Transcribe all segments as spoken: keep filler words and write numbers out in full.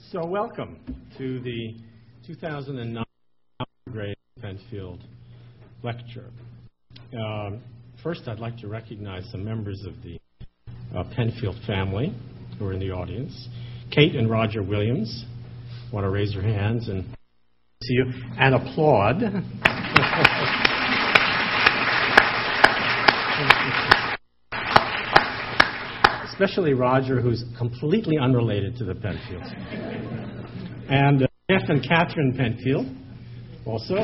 So welcome to the two thousand nine grade Penfield lecture. Um, first, I'd like to recognize some members of the uh, Penfield family who are in the audience. Kate and Roger Williams, want to raise your hands and see you and applaud. Especially Roger, who's completely unrelated to the Penfields. And uh, Jeff and Catherine Penfield, also.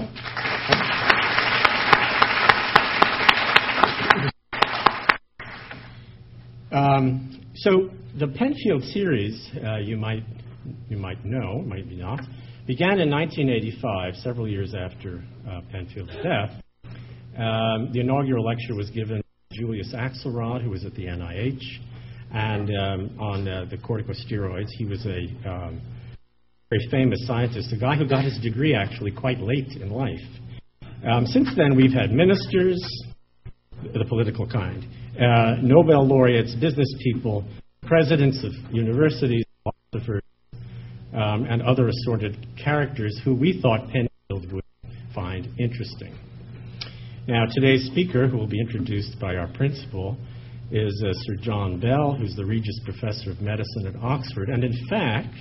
Um, so the Penfield series, uh, you might you might know, might be not, began in nineteen eighty-five, several years after uh, Penfield's death. Um, the inaugural lecture was given by Julius Axelrod, who was at the N I H. And um, on uh, the corticosteroids. He was a um, very famous scientist, a guy who got his degree actually quite late in life. Um, since then, we've had ministers, the political kind, uh, Nobel laureates, business people, presidents of universities, philosophers, um, and other assorted characters who we thought Penfield would find interesting. Now, today's speaker, who will be introduced by our principal, is uh, Sir John Bell, who's the Regius Professor of Medicine at Oxford. And in fact,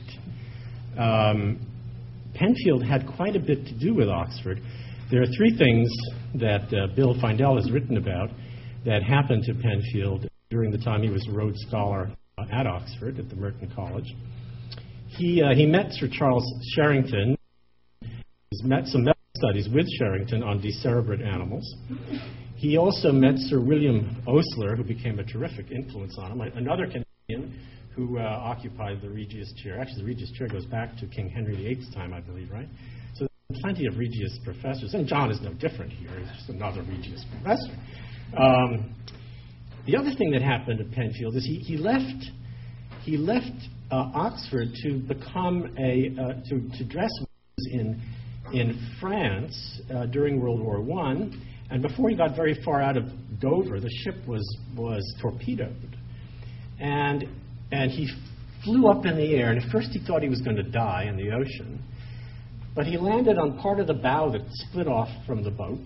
um, Penfield had quite a bit to do with Oxford. There are three things that uh, Bill Findell has written about that happened to Penfield during the time he was a Rhodes Scholar uh, at Oxford, at the Merton College. He, uh, he met Sir Charles Sherrington. He's met some medical studies with Sherrington on decerebrate animals. He also met Sir William Osler, who became a terrific influence on him, another Canadian who uh, occupied the Regius chair. Actually, the Regius chair goes back to King Henry the Eighth's time, I believe, right? So there's plenty of Regius professors, and John is no different here. He's just another Regius professor. Um, the other thing that happened at Penfield is he, he left he left uh, Oxford to become a uh, to to dress in in France uh, during World War One. And before he got very far out of Dover, the ship was, was torpedoed. And, and he flew up in the air, and at first he thought he was going to die in the ocean. But he landed on part of the bow that split off from the boat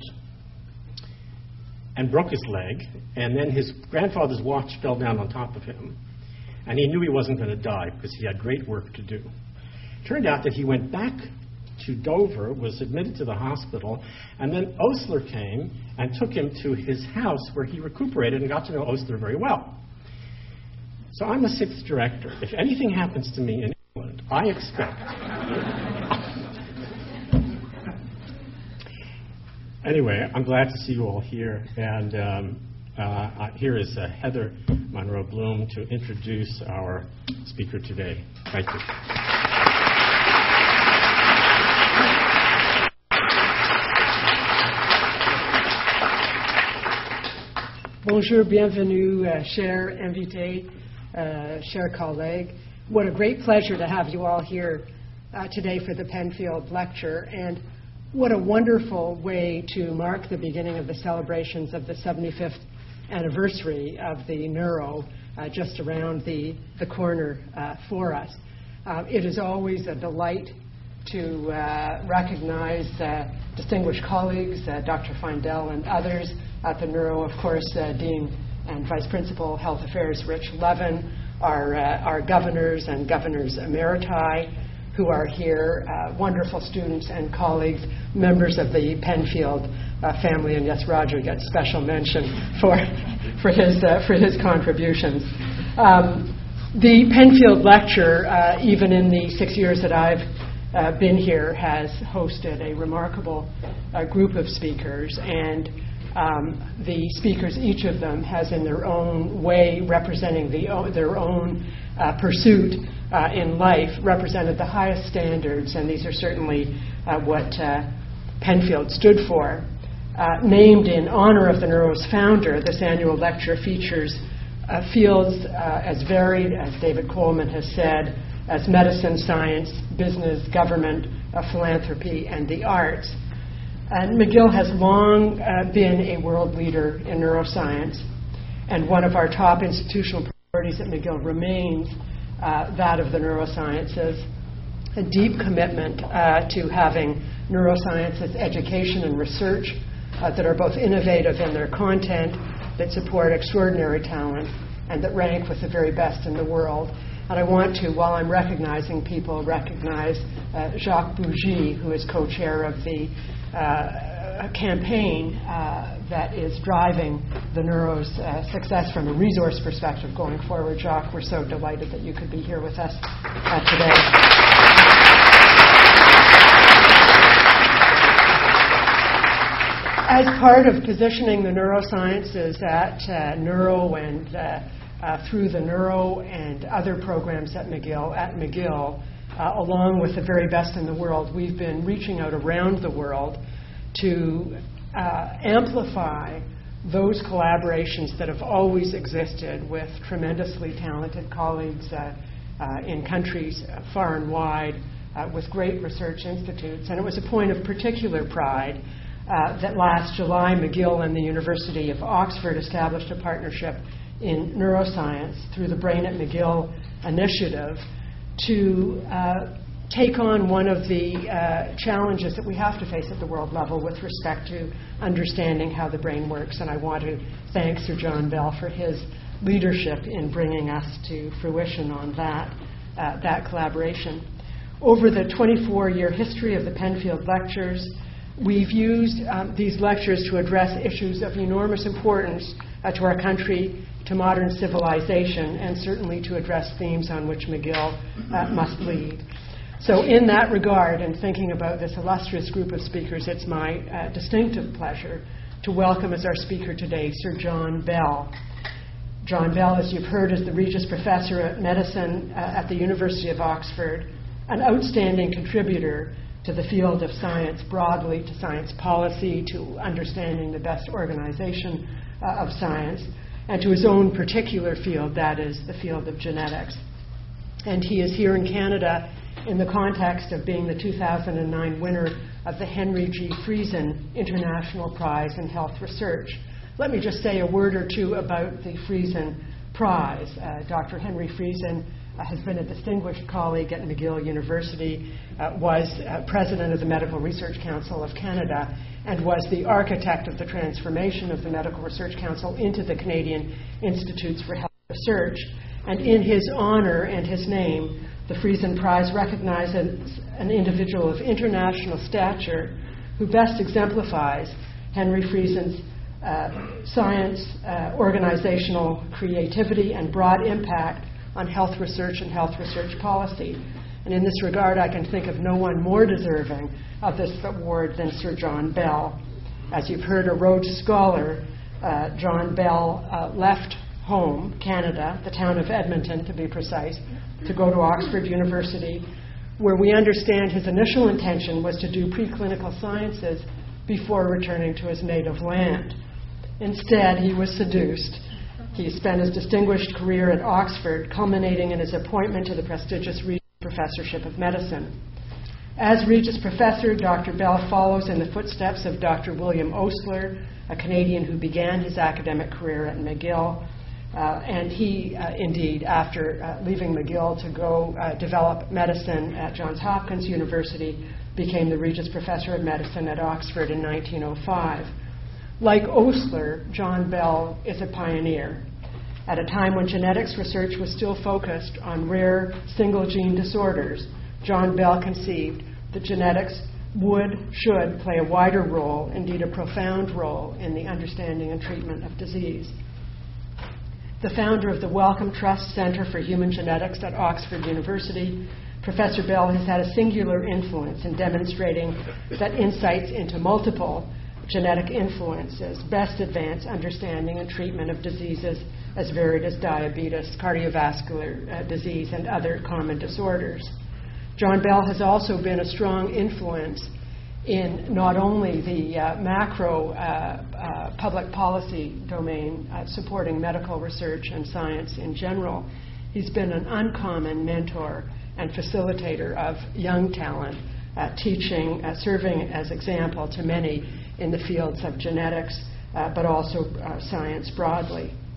and broke his leg. And then his grandfather's watch fell down on top of him. And he knew he wasn't going to die because he had great work to do. Turned out that he went back to Dover, was admitted to the hospital, and then Osler came and took him to his house where he recuperated and got to know Osler very well. So I'm the sixth director. If anything happens to me in England, I expect. Anyway, I'm glad to see you all here, and um, uh, here is uh, Heather Monroe Bloom to introduce our speaker today. Thank you. Bonjour, bienvenue, uh, chers invités, uh, chers collègues. What a great pleasure to have you all here uh, today for the Penfield lecture, and what a wonderful way to mark the beginning of the celebrations of the seventy-fifth anniversary of the Neuro uh, just around the, the corner uh, for us. Uh, it is always a delight to uh, recognize uh, distinguished colleagues, uh, Doctor Findell and others at the Neuro, of course, uh, Dean and Vice Principal Health Affairs Rich Levin, our, uh, our governors and governors emeriti who are here, uh, wonderful students and colleagues, members of the Penfield uh, family, and yes, Roger gets special mention for, for, his, uh, for his contributions. Um, the Penfield lecture, uh, even in the six years that I've uh, been here, has hosted a remarkable uh, group of speakers, and Um, the speakers, each of them has in their own way, representing the, o- their own uh, pursuit uh, in life, represented the highest standards, and these are certainly uh, what uh, Penfield stood for. Uh, named in honor of the Neuro's founder, this annual lecture features uh, fields uh, as varied, as David Coleman has said, as medicine, science, business, government, uh, philanthropy, and the arts. And McGill has long uh, been a world leader in neuroscience, and one of our top institutional priorities at McGill remains uh, that of the neurosciences. a deep commitment uh, to having neurosciences education and research uh, that are both innovative in their content, that support extraordinary talent, and that rank with the very best in the world. And I want to, while I'm recognizing people, recognize uh, Jacques Bougie, who is co-chair of the uh, campaign uh, that is driving the Neuro's uh, success from a resource perspective going forward. Jacques, we're so delighted that you could be here with us uh, today. As part of positioning the neurosciences at uh, Neuro and uh, uh, through the Neuro and other programs at McGill, at McGill, uh, along with the very best in the world, we've been reaching out around the world to uh, amplify those collaborations that have always existed with tremendously talented colleagues uh, uh, in countries far and wide uh, with great research institutes. And it was a point of particular pride uh, that last July, McGill and the University of Oxford established a partnership in neuroscience through the Brain at McGill initiative to uh, take on one of the uh, challenges that we have to face at the world level with respect to understanding how the brain works. And I want to thank Sir John Bell for his leadership in bringing us to fruition on that, uh, that collaboration. Over the twenty-four-year history of the Penfield Lectures, we've used um, these lectures to address issues of enormous importance uh, to our country, to modern civilization, and certainly to address themes on which McGill uh, must lead. So in that regard, and thinking about this illustrious group of speakers, it's my uh, distinctive pleasure to welcome as our speaker today Sir John Bell. John Bell, as you've heard, is the Regius Professor of Medicine uh, at the University of Oxford, an outstanding contributor to the field of science broadly, to science policy, to understanding the best organization uh, of science, and to his own particular field, that is the field of genetics. And he is here in Canada in the context of being the two thousand nine winner of the Henry G. Friesen International Prize in Health Research. Let me just say a word or two about the Friesen Prize. Uh, Doctor Henry Friesen uh, has been a distinguished colleague at McGill University, uh, was uh, president of the Medical Research Council of Canada, and was the architect of the transformation of the Medical Research Council into the Canadian Institutes for Health Research. And in his honor and his name, the Friesen Prize recognizes an individual of international stature who best exemplifies Henry Friesen's uh, science, uh, organizational creativity, and broad impact on health research and health research policy. And in this regard, I can think of no one more deserving of this award than Sir John Bell. As you've heard, a Rhodes Scholar, uh, John Bell uh, left home, Canada, the town of Edmonton to be precise, to go to Oxford University, where we understand his initial intention was to do preclinical sciences before returning to his native land. Instead, he was seduced. He spent his distinguished career at Oxford, culminating in his appointment to the prestigious Regius Professorship of Medicine. As Regius Professor, Doctor Bell follows in the footsteps of Doctor William Osler, a Canadian who began his academic career at McGill. Uh, and he, uh, indeed, after uh, leaving McGill to go uh, develop medicine at Johns Hopkins University, became the Regius Professor of Medicine at Oxford in nineteen oh five. Like Osler, John Bell is a pioneer. At a time when genetics research was still focused on rare single-gene disorders, John Bell conceived that genetics would, should play a wider role, indeed a profound role, in the understanding and treatment of disease. The founder of the Wellcome Trust Center for Human Genetics at Oxford University, Professor Bell has had a singular influence in demonstrating that insights into multiple genetic influences best advance understanding and treatment of diseases as varied as diabetes, cardiovascular uh, disease, and other common disorders. John Bell has also been a strong influence in not only the uh, macro uh, uh, public policy domain uh, supporting medical research and science in general. He's been an uncommon mentor and facilitator of young talent, uh, teaching, uh, serving as example to many in the fields of genetics, uh, but also uh, science broadly.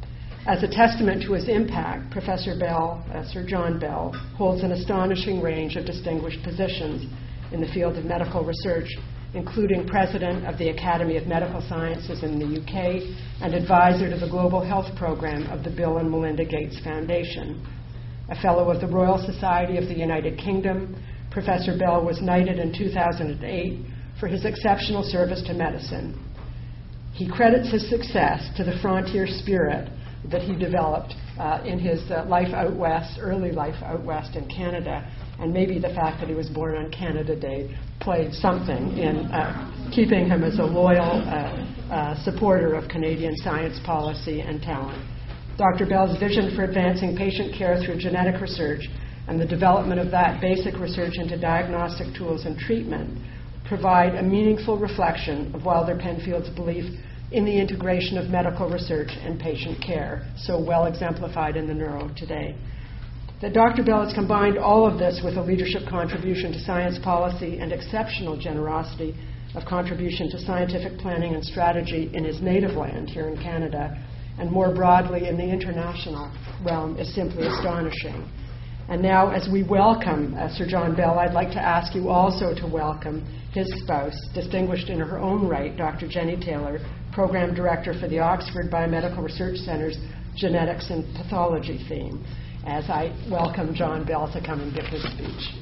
As a testament to his impact, Professor Bell, uh, Sir John Bell, holds an astonishing range of distinguished positions in the field of medical research, including President of the Academy of Medical Sciences in the U K and advisor to the Global Health Program of the Bill and Melinda Gates Foundation. A Fellow of the Royal Society of the United Kingdom, Professor Bell was knighted in two thousand eight for his exceptional service to medicine. He credits his success to the frontier spirit that he developed uh, in his uh, life out west, early life out west in Canada, and maybe the fact that he was born on Canada Day played something in uh, keeping him as a loyal uh, uh, supporter of Canadian science policy and talent. Doctor Bell's vision for advancing patient care through genetic research and the development of that basic research into diagnostic tools and treatment provide a meaningful reflection of Wilder Penfield's belief in the integration of medical research and patient care, so well exemplified in the Neuro today. That Doctor Bell has combined all of this with a leadership contribution to science policy and exceptional generosity of contribution to scientific planning and strategy in his native land here in Canada, and more broadly in the international realm, is simply astonishing. And now, as we welcome uh, Sir John Bell, I'd like to ask you also to welcome his spouse, distinguished in her own right, Doctor Jenny Taylor, Program Director for the Oxford Biomedical Research Centre's Genetics and Pathology theme, as I welcome John Bell to come and give his speech.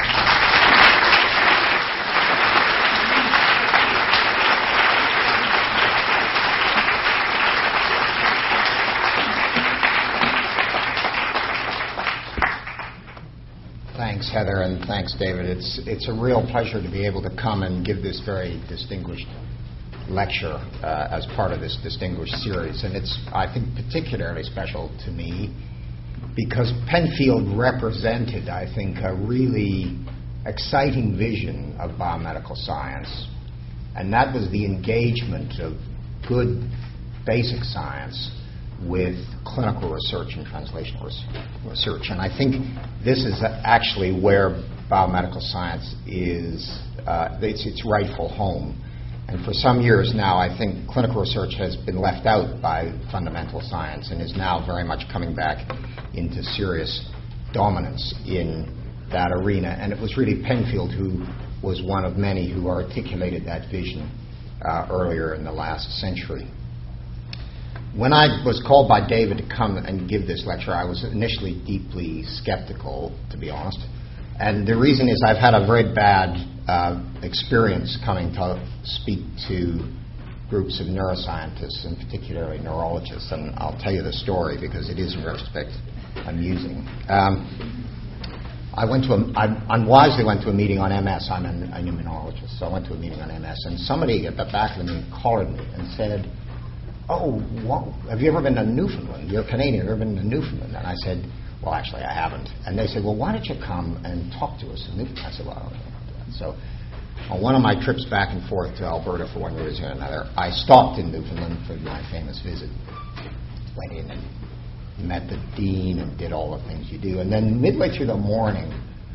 Thanks, Heather, and thanks, David. It's it's a real pleasure to be able to come and give this very distinguished lecture uh, as part of this distinguished series. And it's, I think, particularly special to me because Penfield represented, I think, a really exciting vision of biomedical science. And that was the engagement of good basic science with clinical research and translational research. And I think this is actually where biomedical science is, uh, it's its rightful home. And for some years now, I think clinical research has been left out by fundamental science and is now very much coming back into serious dominance in that arena. And it was really Penfield who was one of many who articulated that vision uh, earlier in the last century. When I was called by David to come and give this lecture, I was initially deeply skeptical, to be honest. And the reason is I've had a very bad uh, experience coming to speak to groups of neuroscientists, and particularly neurologists. And I'll tell you the story because it is, in retrospect, amusing. Um, I went to a, I unwisely went to a meeting on M S. I'm an, an immunologist, so I went to a meeting on M S. And somebody at the back of the meeting collared me and said, oh, well, have you ever been to Newfoundland? You're Canadian. Have you ever been to Newfoundland? And I said, well, actually, I haven't. And they said, well, why don't you come and talk to us in Newfoundland? I said, well, I don't know about that. So on one of my trips back and forth to Alberta for one reason or another, I stopped in Newfoundland for my famous visit. Went in and met the dean and did all the things you do. And then midway through the morning,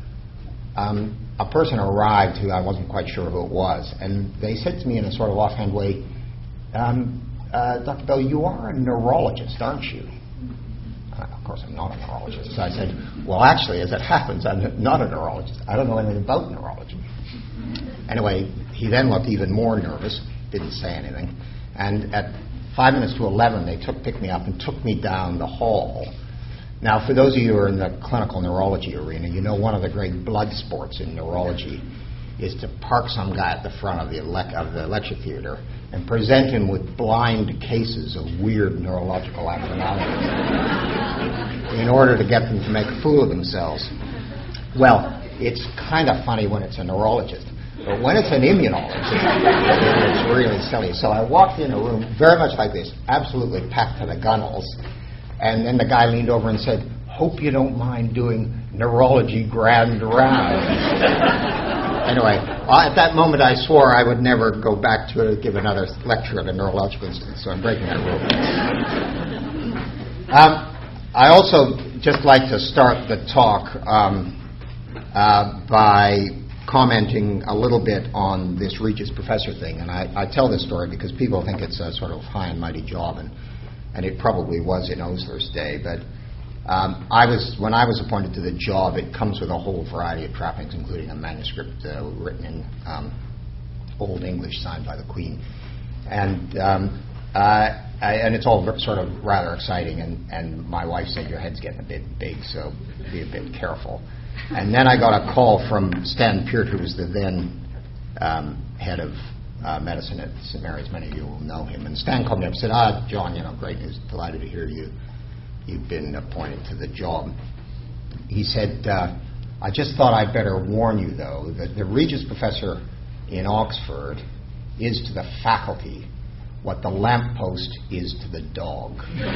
um, a person arrived who I wasn't quite sure who it was. And they said to me in a sort of offhand way, um, Uh, Doctor Bell, you are a neurologist, aren't you? Uh, of course, I'm not a neurologist. So I said, well, actually, as it happens, I'm not a neurologist. I don't know anything about neurology. Anyway, he then looked even more nervous, didn't say anything. And at five minutes to eleven, they took picked me up and took me down the hall. Now, for those of you who are in the clinical neurology arena, you know one of the great blood sports in neurology is to park some guy at the front of the, elec- of the lecture theater and present him with blind cases of weird neurological abnormalities in order to get them to make a fool of themselves. Well, it's kind of funny when it's a neurologist, but when it's an immunologist, it's really silly. So I walked in a room very much like this, absolutely packed to the gunnels, and then the guy leaned over and said, hope you don't mind doing neurology grand rounds. Anyway, uh, at that moment I swore I would never go back to uh, give another lecture at a neurological institute, so I'm breaking that rule. um, I also just like to start the talk um, uh, by commenting a little bit on this Regis Professor thing. And I, I tell this story because people think it's a sort of high and mighty job. And, and it probably was in Osler's day. But um, I was when I was appointed to the job, it comes with a whole variety of trappings, including a manuscript uh, written in um, Old English, signed by the Queen, and um, uh, I, and it's all sort of rather exciting. And, and my wife said, "Your head's getting a bit big, so be a bit careful." And then I got a call from Stan Peart, who was the then um, head of uh, medicine at Saint Mary's. Many of you will know him. And Stan called me up and said, "Ah, John, you know, great news. Delighted to hear you. You've been appointed to the job." He said, uh, "I just thought I'd better warn you, though, that the Regius Professor in Oxford is to the faculty what the lamppost is to the dog."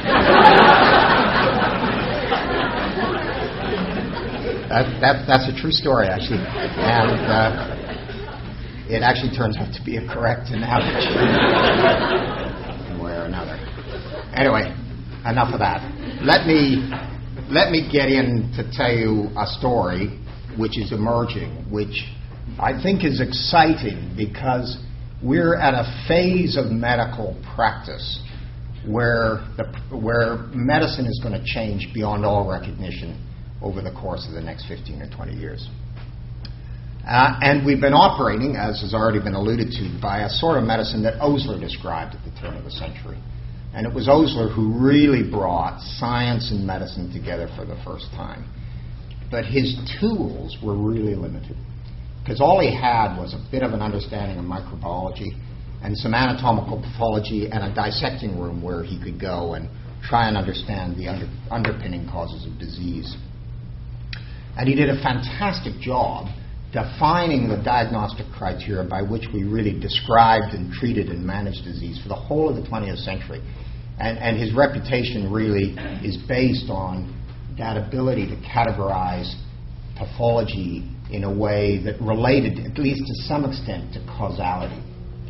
that, that, that's a true story, actually. And uh, it actually turns out to be a correct analogy one way or another. Anyway, enough of that. Let me, let me get in to tell you a story which is emerging, which I think is exciting because we're at a phase of medical practice where the, where medicine is going to change beyond all recognition over the course of the next fifteen or twenty years. Uh, and we've been operating, as has already been alluded to, by a sort of medicine that Osler described at the turn of the century. And it was Osler who really brought science and medicine together for the first time. But his tools were really limited, because all he had was a bit of an understanding of microbiology and some anatomical pathology and a dissecting room where he could go and try and understand the under, underpinning causes of disease. And he did a fantastic job defining the diagnostic criteria by which we really described and treated and managed disease for the whole of the twentieth century. And, and his reputation really is based on that ability to categorize pathology in a way that related, at least to some extent, to causality.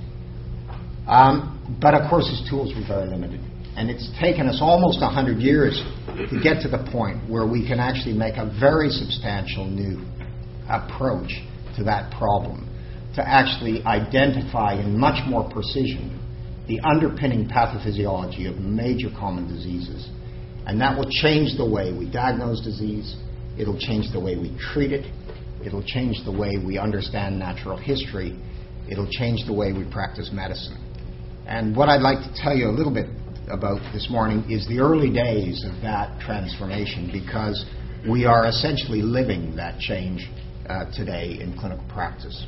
Um, but of course his tools were very limited. And it's taken us almost one hundred years to get to the point where we can actually make a very substantial new approach to that problem, to actually identify in much more precision the underpinning pathophysiology of major common diseases. And that will change the way we diagnose disease, it'll change the way we treat it, it'll change the way we understand natural history, it'll change the way we practice medicine. And what I'd like to tell you a little bit about this morning is the early days of that transformation, because we are essentially living that change uh, today in clinical practice.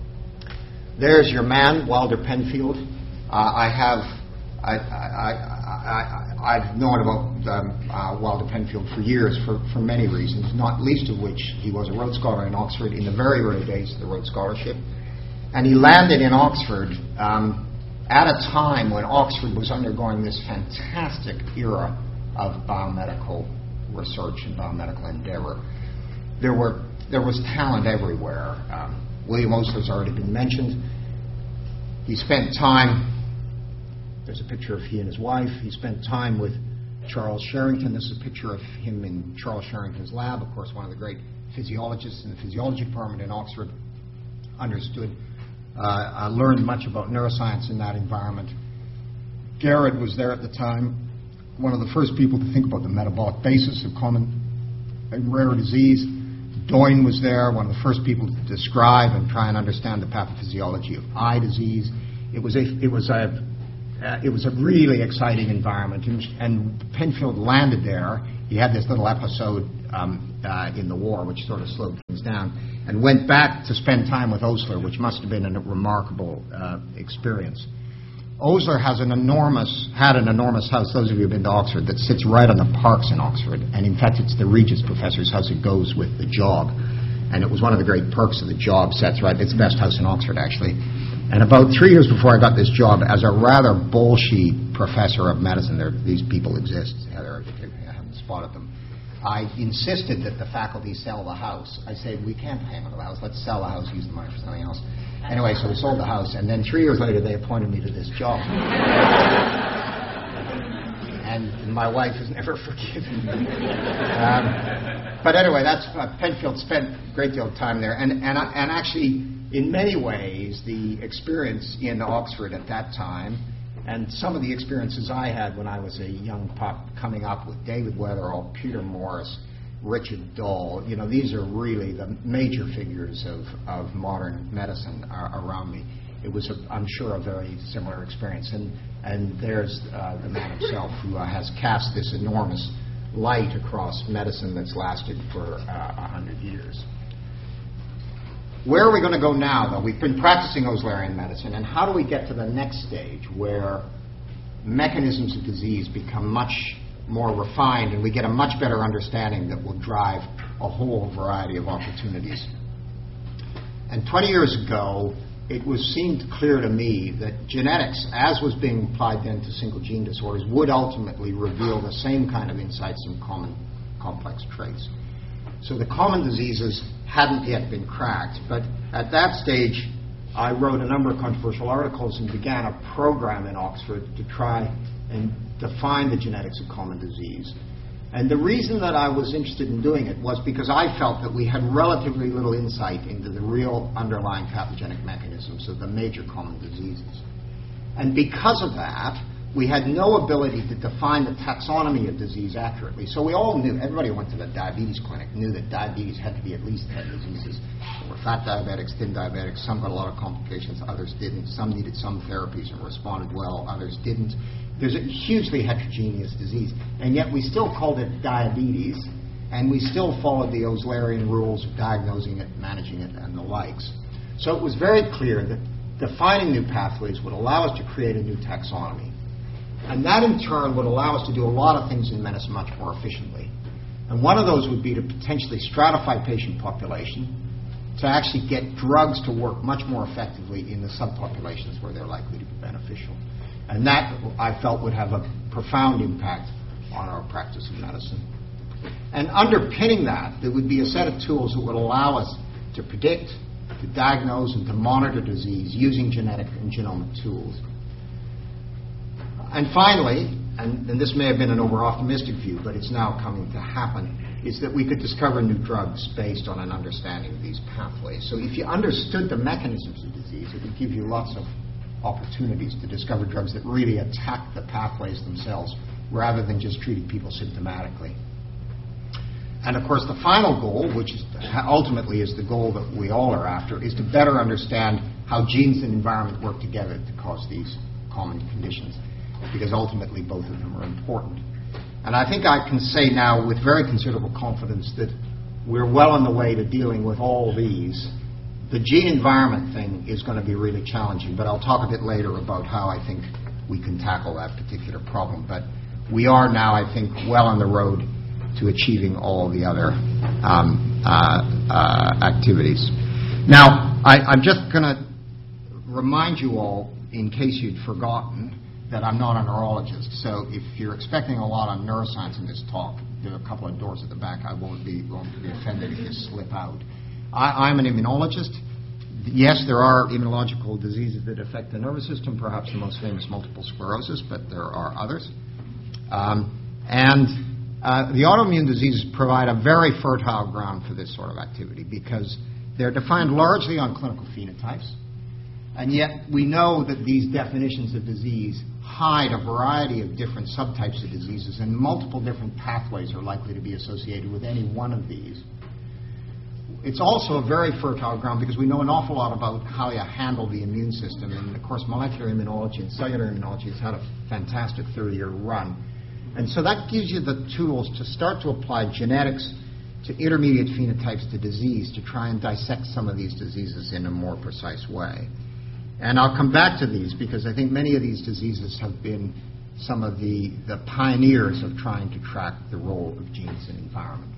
There's your man, Wilder Penfield. Uh, I have, I, I, I, I, I've known about um, uh, Wilder Penfield for years for, for many reasons, not least of which he was a Rhodes Scholar in Oxford in the very early days of the Rhodes Scholarship. And he landed in Oxford um, at a time when Oxford was undergoing this fantastic era of biomedical research and biomedical endeavor. There were there was talent everywhere. Um, William Osler's already been mentioned. He spent time, there's a picture of he and his wife, he spent time with Charles Sherrington. This is a picture of him in Charles Sherrington's lab, of course one of the great physiologists in the physiology department in Oxford. Understood, uh, I learned much about neuroscience in that environment. Garrett was there at the time, one of the first people to think about the metabolic basis of common and rare disease. Doyne was there, one of the first people to describe and try and understand the pathophysiology of eye disease. It was a, it was a, uh, it was a really exciting environment, and, and Penfield landed there. He had this little episode um, uh, in the war, which sort of slowed things down, and went back to spend time with Osler, which must have been a remarkable uh, experience. Osler has an enormous, had an enormous house, those of you who have been to Oxford, that sits right on the parks in Oxford. And in fact, it's the Regius Professor's house. It goes with the job. And it was one of the great perks of the job, sets right. It's the best house in Oxford, actually. And about three years before I got this job, as a rather bullshit professor of medicine, there, these people exist, Heather, I haven't spotted them, I insisted that the faculty sell the house. I said, we can't hang on to the house. Let's sell the house, use the money for something else. Anyway, so we sold the house, and then three years later, they appointed me to this job. And my wife has never forgiven me. Um, but anyway, that's uh, Penfield spent a great deal of time there, and and uh, and actually, in many ways, the experience in Oxford at that time And some of the experiences I had when I was a young pup coming up with David Weatherall, Peter Morris, Richard Dole, you know, these are really the major figures of, of modern medicine uh, around me. It was, a, I'm sure, a very similar experience. And, and there's uh, the man himself who uh, has cast this enormous light across medicine that's lasted for uh, a hundred years. Where are we going to go now, though? We've been practicing Oslerian medicine, and how do we get to the next stage where mechanisms of disease become much more refined and we get a much better understanding that will drive a whole variety of opportunities? And twenty years ago, it was seemed clear to me that genetics, as was being applied then to single gene disorders, would ultimately reveal the same kind of insights in common complex traits. So the common diseases hadn't yet been cracked, but at that stage, I wrote a number of controversial articles and began a program in Oxford to try and define the genetics of common disease. And the reason that I was interested in doing it was because I felt that we had relatively little insight into the real underlying pathogenic mechanisms of the major common diseases. And because of that, we had no ability to define the taxonomy of disease accurately. So we all knew, everybody who went to the diabetes clinic knew that diabetes had to be at least ten diseases. There were fat diabetics, thin diabetics, some got a lot of complications, others didn't. Some needed some therapies and responded well, others didn't. There's a hugely heterogeneous disease. And yet we still called it diabetes, and we still followed the Oslerian rules of diagnosing it, managing it, and the likes. So it was very clear that defining new pathways would allow us to create a new taxonomy. And that, in turn, would allow us to do a lot of things in medicine much more efficiently. And one of those would be to potentially stratify patient population, to actually get drugs to work much more effectively in the subpopulations where they're likely to be beneficial. And that, I felt, would have a profound impact on our practice of medicine. And underpinning that, there would be a set of tools that would allow us to predict, to diagnose, and to monitor disease using genetic and genomic tools. And finally, and, and this may have been an over-optimistic view, but it's now coming to happen, is that we could discover new drugs based on an understanding of these pathways. So if you understood the mechanisms of disease, it would give you lots of opportunities to discover drugs that really attack the pathways themselves rather than just treating people symptomatically. And of course, the final goal, which is ultimately is the goal that we all are after, is to better understand how genes and environment work together to cause these common conditions, because ultimately both of them are important. And I think I can say now with very considerable confidence that we're well on the way to dealing with all these. The gene environment thing is going to be really challenging, but I'll talk a bit later about how I think we can tackle that particular problem. But we are now, I think, well on the road to achieving all the other um, uh, uh, activities. Now, I, I'm just going to remind you all, in case you'd forgotten, that I'm not a neurologist. So if you're expecting a lot on neuroscience in this talk, there are a couple of doors at the back. I won't be, won't be offended if you slip out. I, I'm an immunologist. Yes, there are immunological diseases that affect the nervous system, perhaps the most famous multiple sclerosis, but there are others. Um, and uh, the autoimmune diseases provide a very fertile ground for this sort of activity because they're defined largely on clinical phenotypes. And yet we know that these definitions of disease hide a variety of different subtypes of diseases, and multiple different pathways are likely to be associated with any one of these. It's also a very fertile ground because we know an awful lot about how you handle the immune system. And, of course, molecular immunology and cellular immunology has had a fantastic thirty-year run. And so that gives you the tools to start to apply genetics to intermediate phenotypes to disease to try and dissect some of these diseases in a more precise way. And I'll come back to these because I think many of these diseases have been some of the, the pioneers of trying to track the role of genes and environment.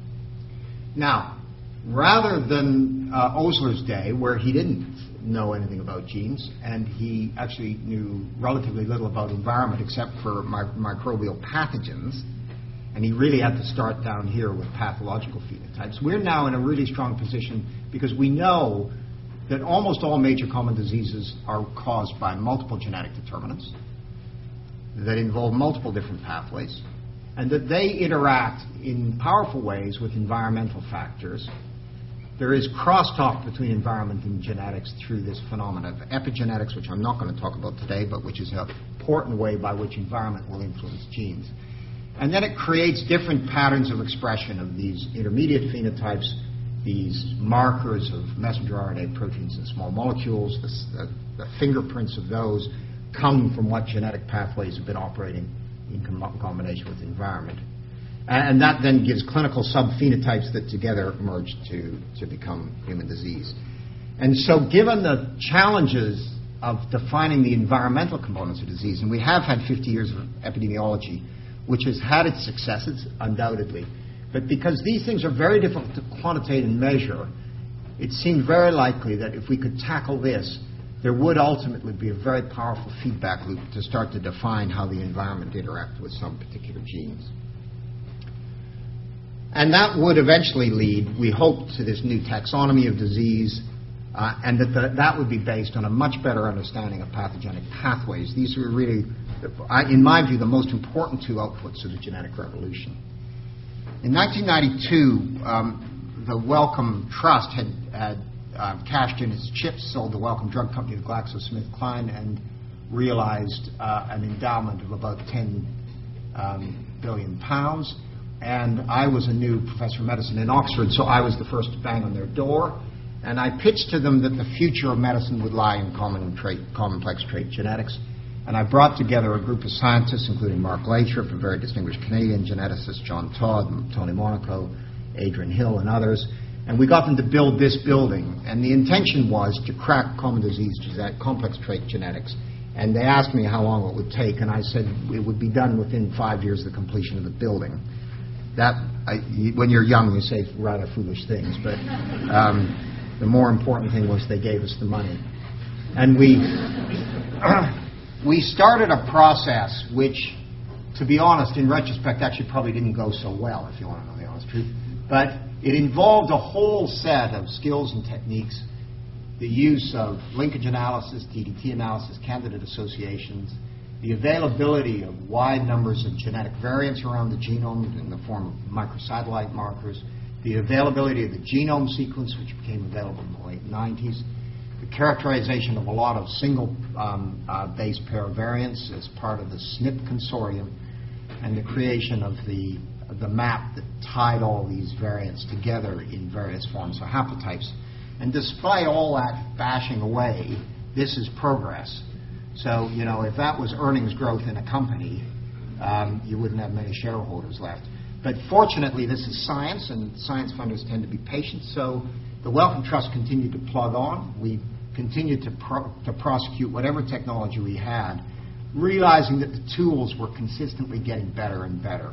Now, rather than uh, Osler's day, where he didn't know anything about genes, and he actually knew relatively little about environment except for mi- microbial pathogens, and he really had to start down here with pathological phenotypes, we're now in a really strong position because we know that almost all major common diseases are caused by multiple genetic determinants that involve multiple different pathways, and that they interact in powerful ways with environmental factors there is crosstalk between environment and genetics through this phenomenon of epigenetics, which I'm not going to talk about today, but which is an important way by which environment will influence genes. And then it creates different patterns of expression of these intermediate phenotypes, these markers of messenger R N A, proteins, and small molecules. The, the, the fingerprints of those come from what genetic pathways have been operating in com- combination with the environment. And that then gives clinical subphenotypes that together merge to, to become human disease. And so given the challenges of defining the environmental components of disease, and we have had fifty years of epidemiology, which has had its successes, undoubtedly, but because these things are very difficult to quantitate and measure, it seemed very likely that if we could tackle this, there would ultimately be a very powerful feedback loop to start to define how the environment interacts with some particular genes. And that would eventually lead, we hope, to this new taxonomy of disease, uh, and that the, that would be based on a much better understanding of pathogenic pathways. These are really, in my view, the most important two outputs of the genetic revolution. In nineteen ninety-two, um, the Wellcome Trust had, had uh, cashed in its chips, sold the Wellcome Drug Company to GlaxoSmithKline, and realized uh, an endowment of about ten um, billion pounds. And I was a new professor of medicine in Oxford, so I was the first to bang on their door. And I pitched to them that the future of medicine would lie in common trait, complex trait genetics. And I brought together a group of scientists, including Mark Lathrop, a very distinguished Canadian geneticist, John Todd, Tony Monaco, Adrian Hill, and others. And we got them to build this building. And the intention was to crack common disease, complex trait genetics. And they asked me how long it would take, and I said it would be done within five years of the completion of the building. That, I, when you're young, you say rather foolish things, but um, the more important thing was they gave us the money. And we, we started a process which, to be honest, in retrospect, actually probably didn't go so well, if you want to know the honest truth. But it involved a whole set of skills and techniques, the use of linkage analysis, D D T analysis, candidate associations, the availability of wide numbers of genetic variants around the genome in the form of microsatellite markers, the availability of the genome sequence, which became available in the late nineties, the characterization of a lot of single um, uh, base pair variants as part of the S N P consortium, and the creation of the, of the map that tied all these variants together in various forms of haplotypes. And despite all that bashing away, this is progress. So, you know, if that was earnings growth in a company, um, you wouldn't have many shareholders left. But fortunately, this is science, and science funders tend to be patient. So the Wellcome Trust continued to plug on. We continued to, pro- to prosecute whatever technology we had, realizing that the tools were consistently getting better and better.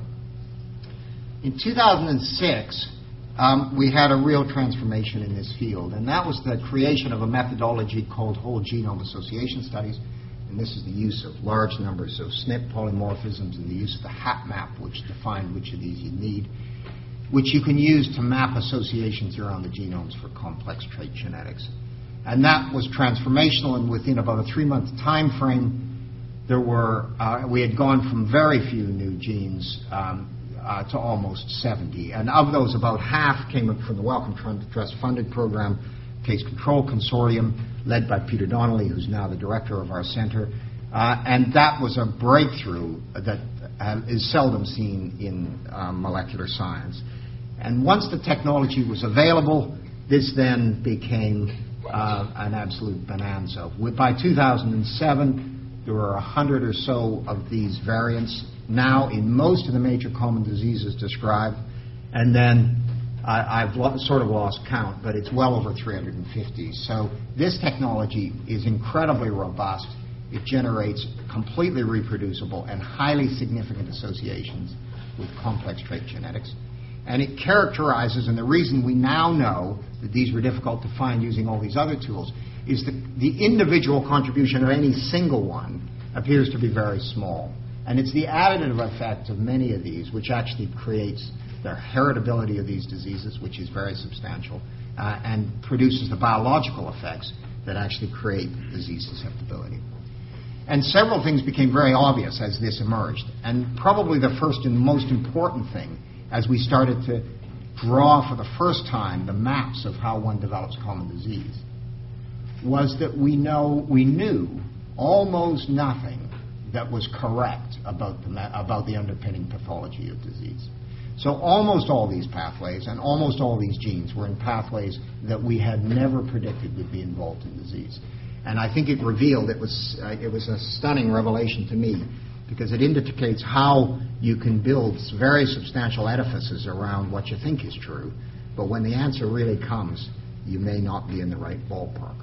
In two thousand six, um, we had a real transformation in this field, and that was the creation of a methodology called whole genome association studies. And this is the use of large numbers of S N P polymorphisms and the use of the HapMap, which defined which of these you need, which you can use to map associations around the genomes for complex trait genetics. And that was transformational, and within about a three-month time frame, there were, uh, we had gone from very few new genes um, uh, to almost seventy. And of those, about half came from the Wellcome Trust funded program, Case Control Consortium, led by Peter Donnelly, who's now the director of our center. Uh, and that was a breakthrough that uh, is seldom seen in uh, molecular science. And once the technology was available, this then became uh, an absolute bonanza. By two thousand seven, there were a hundred or so of these variants now in most of the major common diseases described. And then I, I've lo- sort of lost count, but it's well over three hundred fifty. So this technology is incredibly robust. It generates completely reproducible and highly significant associations with complex trait genetics. And it characterizes, and the reason we now know that these were difficult to find using all these other tools, is that the individual contribution of any single one appears to be very small. And it's the additive effect of many of these which actually creates the heritability of these diseases, which is very substantial, uh, and produces the biological effects that actually create disease susceptibility. And several things became very obvious as this emerged. And probably the first and most important thing, as we started to draw for the first time the maps of how one develops common disease was that we know we knew almost nothing that was correct about the about the underpinning pathology of disease. So almost all these pathways and almost all these genes were in pathways that we had never predicted would be involved in disease. And I think it revealed, it was uh, it was a stunning revelation to me, because it indicates how you can build very substantial edifices around what you think is true, but when the answer really comes, you may not be in the right ballpark.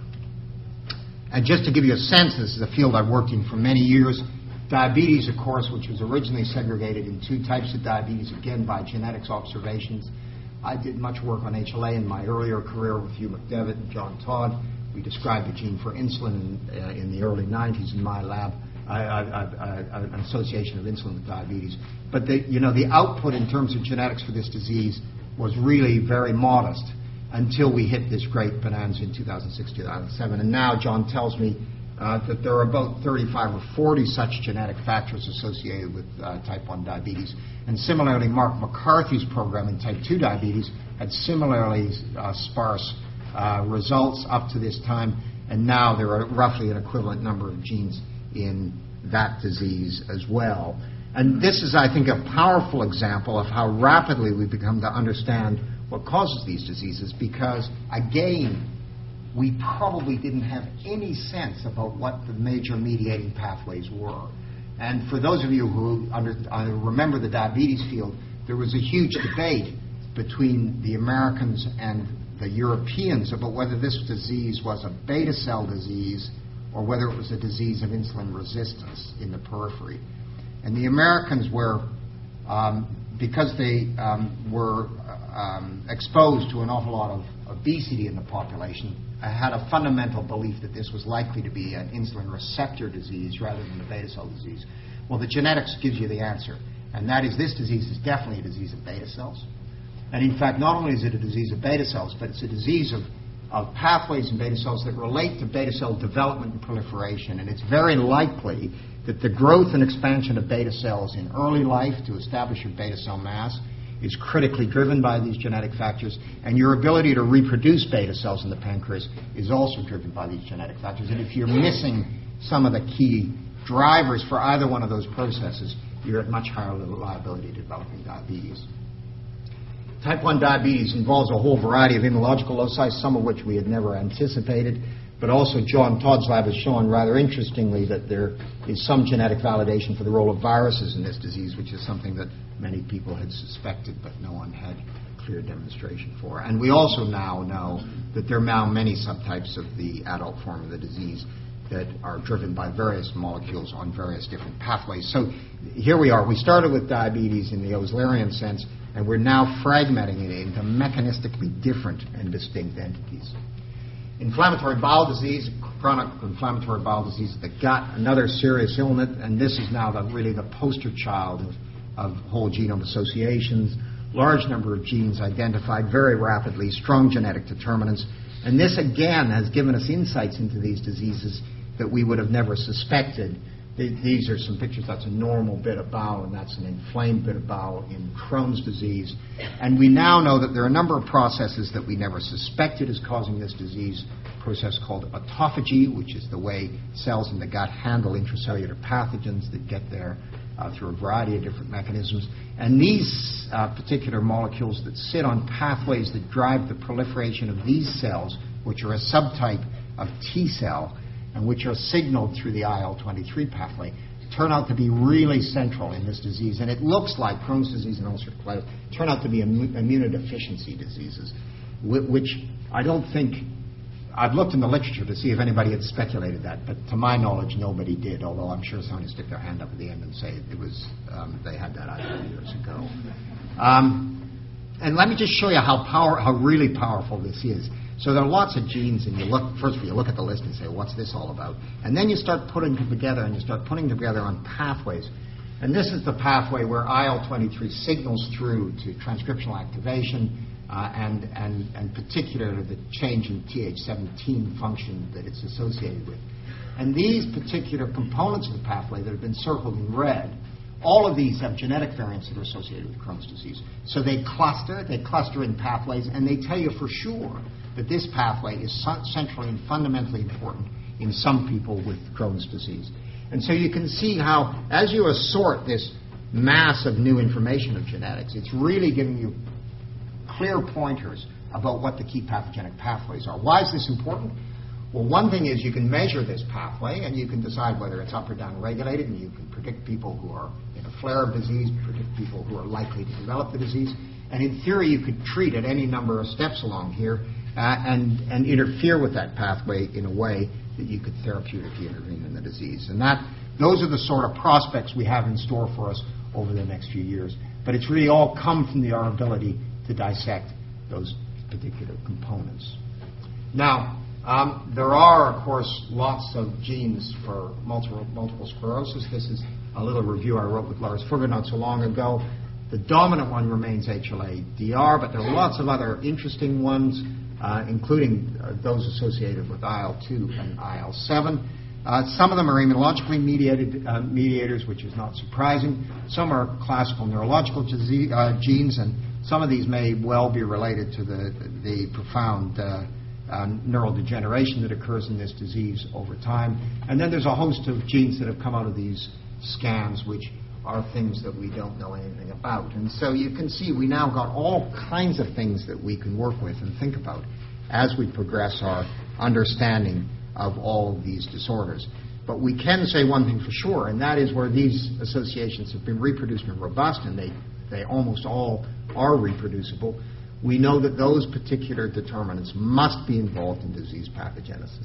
And just to give you a sense, this is a field I've worked in for many years. Diabetes, of course, which was originally segregated in two types of diabetes, again by genetics observations. I did much work on H L A in my earlier career with Hugh McDevitt and John Todd. We described the gene for insulin in, uh, in the early nineties in my lab, I, I, I, I, an association of insulin with diabetes. But the, you know, the output in terms of genetics for this disease was really very modest until we hit this great bonanza in two thousand six, two thousand seven. And now John tells me uh, that there are about thirty-five or forty such genetic factors associated with uh, type one diabetes. And similarly, Mark McCarthy's program in type two diabetes had similarly uh, sparse uh, results up to this time. And now there are roughly an equivalent number of genes in that disease as well. And this is, I think, a powerful example of how rapidly we've become to understand what causes these diseases, because, again, we probably didn't have any sense about what the major mediating pathways were. And for those of you who under, uh, remember the diabetes field, there was a huge debate between the Americans and the Europeans about whether this disease was a beta cell disease or whether it was a disease of insulin resistance in the periphery. And the Americans were, um, because they um, were um, exposed to an awful lot of obesity in the population, had a fundamental belief that this was likely to be an insulin receptor disease rather than a beta cell disease. Well, the genetics gives you the answer, and that is this disease is definitely a disease of beta cells. And in fact, not only is it a disease of beta cells, but it's a disease of, of pathways in beta cells that relate to beta cell development and proliferation. And it's very likely that the growth and expansion of beta cells in early life to establish your beta cell mass is critically driven by these genetic factors, and your ability to reproduce beta cells in the pancreas is also driven by these genetic factors. And if you're missing some of the key drivers for either one of those processes, you're at much higher liability to developing diabetes. Type one diabetes involves a whole variety of immunological loci, some of which we had never anticipated, but also John Todd's lab has shown rather interestingly that there is some genetic validation for the role of viruses in this disease, which is something that many people had suspected, but no one had clear demonstration for. And we also now know that there are now many subtypes of the adult form of the disease that are driven by various molecules on various different pathways. So here we are. We started with diabetes in the Oslerian sense, and we're now fragmenting it into mechanistically different and distinct entities. Inflammatory bowel disease, chronic inflammatory bowel disease of the gut, another serious illness, and this is now the, really the poster child of, of whole genome associations, large number of genes identified very rapidly, strong genetic determinants, and this again has given us insights into these diseases that we would have never suspected. These are some pictures. That's a normal bit of bowel, and that's an inflamed bit of bowel in Crohn's disease. And we now know that there are a number of processes that we never suspected as causing this disease. A process called autophagy, which is the way cells in the gut handle intracellular pathogens that get there uh, through a variety of different mechanisms. And these uh, particular molecules that sit on pathways that drive the proliferation of these cells, which are a subtype of T cell, and which are signaled through the I L twenty-three pathway, turn out to be really central in this disease. And it looks like Crohn's disease and ulcerative colitis turn out to be immu- immunodeficiency diseases, which I don't think, I've looked in the literature to see if anybody had speculated that, but to my knowledge, nobody did, although I'm sure someone would stick their hand up at the end and say it was, um, they had that idea years ago. Um, and let me just show you how power, how really powerful this is. So there are lots of genes, and you look, first of all, you look at the list and say, what's this all about? And then you start putting them together, and you start putting them together on pathways. And this is the pathway where I L twenty-three signals through to transcriptional activation uh, and, and, and particularly the change in T H seventeen function that it's associated with. And these particular components of the pathway that have been circled in red all of these have genetic variants that are associated with Crohn's disease. So they cluster, they cluster in pathways, and they tell you for sure that this pathway is centrally and fundamentally important in some people with Crohn's disease. And so you can see how, as you assort this mass of new information of genetics, it's really giving you clear pointers about what the key pathogenic pathways are. Why is this important? Well, one thing is you can measure this pathway, and you can decide whether it's up or down regulated, and you can predict people who are in a flare of disease, predict people who are likely to develop the disease. And in theory, you could treat at any number of steps along here uh, and, and interfere with that pathway in a way that you could therapeutically intervene in the disease. And that those are the sort of prospects we have in store for us over the next few years. But it's really all come from the, our ability to dissect those particular components. Now, um, there are, of course, lots of genes for multiple, multiple sclerosis. This is a little review I wrote with Lars Fugger not so long ago. The dominant one remains H L A D R, but there are lots of other interesting ones, uh, including uh, those associated with I L two and I L seven. Uh, some of them are immunologically mediated uh, mediators, which is not surprising. Some are classical neurological disease, uh, genes, and some of these may well be related to the, the profound uh, uh, neural degeneration that occurs in this disease over time. And then there's a host of genes that have come out of these scans, which are things that we don't know anything about. And so you can see we now got all kinds of things that we can work with and think about as we progress our understanding of all of these disorders. But we can say one thing for sure, and that is where these associations have been reproduced and robust, and they, they almost all are reproducible, we know that those particular determinants must be involved in disease pathogenesis.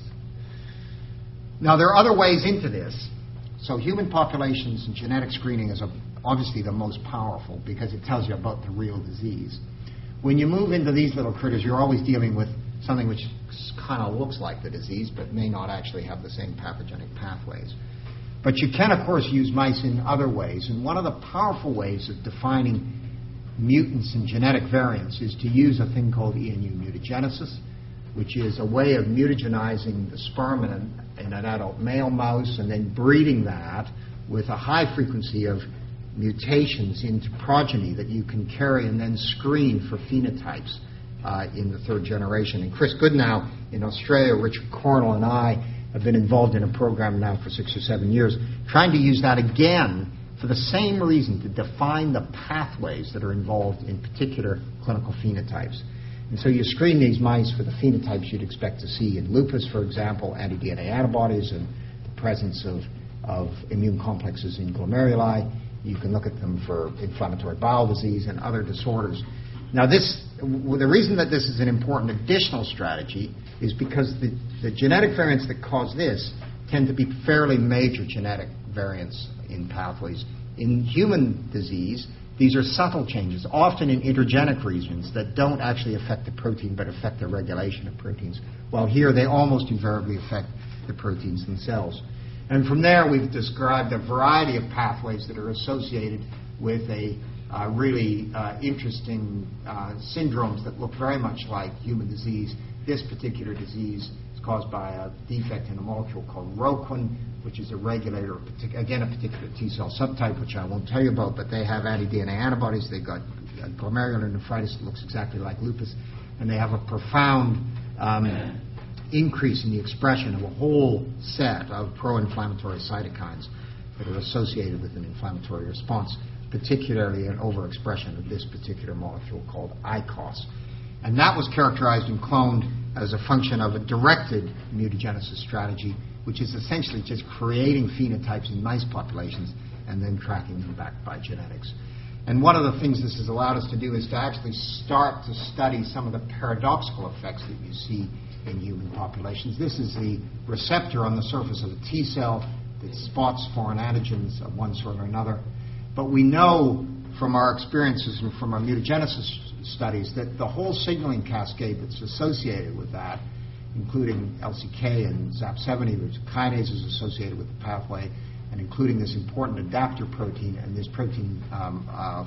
Now, there are other ways into this. So human populations and genetic screening is a, obviously the most powerful because it tells you about the real disease. When you move into these little critters, you're always dealing with something which kind of looks like the disease but may not actually have the same pathogenic pathways. But you can, of course, use mice in other ways. And one of the powerful ways of defining mutants and genetic variants is to use a thing called E N U mutagenesis, which is a way of mutagenizing the sperm in an, in an adult male mouse and then breeding that with a high frequency of mutations into progeny that you can carry and then screen for phenotypes uh, in the third generation. And Chris Goodenow in Australia, Richard Cornell, and I have been involved in a program now for six or seven years trying to use that again for the same reason, to define the pathways that are involved in particular clinical phenotypes. And so you screen these mice for the phenotypes you'd expect to see in lupus, for example, anti-D N A antibodies and the presence of, of immune complexes in glomeruli. You can look at them for inflammatory bowel disease and other disorders. Now, this, the reason that this is an important additional strategy is because the, the genetic variants that cause this tend to be fairly major genetic variants in pathways. In human disease, these are subtle changes, often in intergenic regions that don't actually affect the protein but affect the regulation of proteins, while here they almost invariably affect the proteins themselves. And from there, we've described a variety of pathways that are associated with a uh, really uh, interesting uh, syndromes that look very much like human disease. This particular disease is caused by a defect in a molecule called Roquin, which is a regulator, of partic- again, a particular T-cell subtype, which I won't tell you about, but they have anti-D N A antibodies. They've got glomerular nephritis that looks exactly like lupus, and they have a profound um, increase in the expression of a whole set of pro-inflammatory cytokines that are associated with an inflammatory response, particularly an overexpression of this particular molecule called I C O S. And that was characterized and cloned as a function of a directed mutagenesis strategy, which is essentially just creating phenotypes in mice populations and then tracking them back by genetics. And one of the things this has allowed us to do is to actually start to study some of the paradoxical effects that you see in human populations. This is the receptor on the surface of a T cell that spots foreign antigens of one sort or another. But we know from our experiences and from our mutagenesis studies that the whole signaling cascade that's associated with that, including L C K and Z A P seventy, which kinase is associated with the pathway, and including this important adapter protein and this protein um, uh,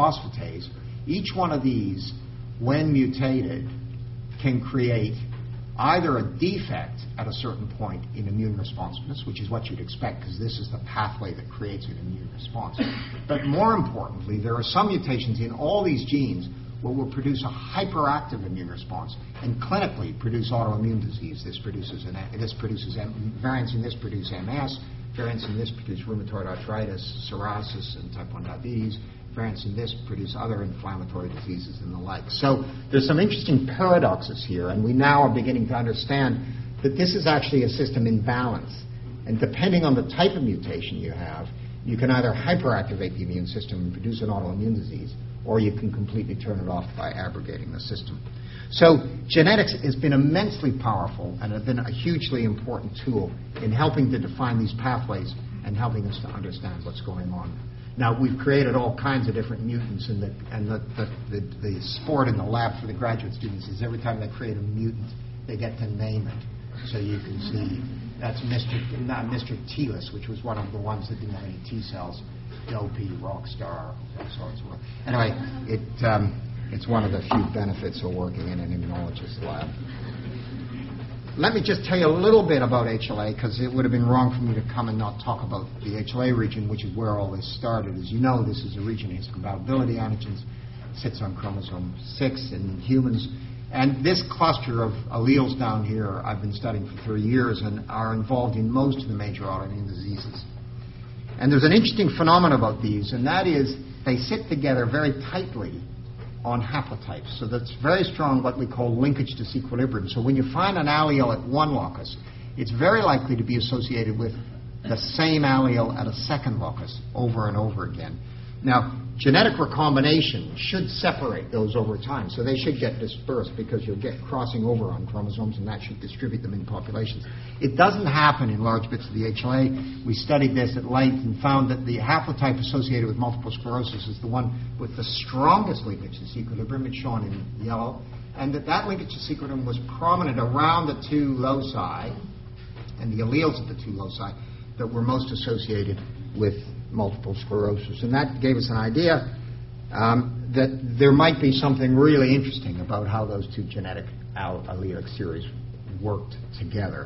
phosphatase, each one of these, when mutated, can create either a defect at a certain point in immune responsiveness, which is what you'd expect because this is the pathway that creates an immune response. But more importantly, there are some mutations in all these genes what will produce a hyperactive immune response and clinically produce autoimmune disease. This produces an, this produces variants in this produce M S, variants in this produce rheumatoid arthritis, psoriasis, and type one diabetes. Variants in this produce other inflammatory diseases and the like. So there's some interesting paradoxes here, and we now are beginning to understand that this is actually a system in balance. And depending on the type of mutation you have, you can either hyperactivate the immune system and produce an autoimmune disease, or you can completely turn it off by abrogating the system. So genetics has been immensely powerful and has been a hugely important tool in helping to define these pathways and helping us to understand what's going on. Now, we've created all kinds of different mutants, and, the, and the, the, the, the sport in the lab for the graduate students is every time they create a mutant, they get to name it. So you can see that's Mister not Mister Telis, which was one of the ones that denoted T cells, Dopey, Rockstar, all sorts of. Anyway, it, um, it's one of the few benefits of working in an immunologist's lab. Let me just tell you a little bit about H L A, because it would have been wrong for me to come and not talk about the H L A region, which is where all this started. As you know, this is a region of histocompatibility antigens. It sits on chromosome six in humans. And this cluster of alleles down here I've been studying for thirty years and are involved in most of the major autoimmune diseases. And there's an interesting phenomenon about these, and that is they sit together very tightly on haplotypes. So that's very strong what we call linkage disequilibrium. So when you find an allele at one locus, it's very likely to be associated with the same allele at a second locus over and over again. Now, genetic recombination should separate those over time, so they should get dispersed because you'll get crossing over on chromosomes, and that should distribute them in populations. It doesn't happen in large bits of the H L A. We studied this at length and found that the haplotype associated with multiple sclerosis is the one with the strongest linkage disequilibrium. It's shown in yellow, and that that linkage disequilibrium was prominent around the two loci and the alleles of the two loci that were most associated with multiple sclerosis. And that gave us an idea um, that there might be something really interesting about how those two genetic allelic series worked together.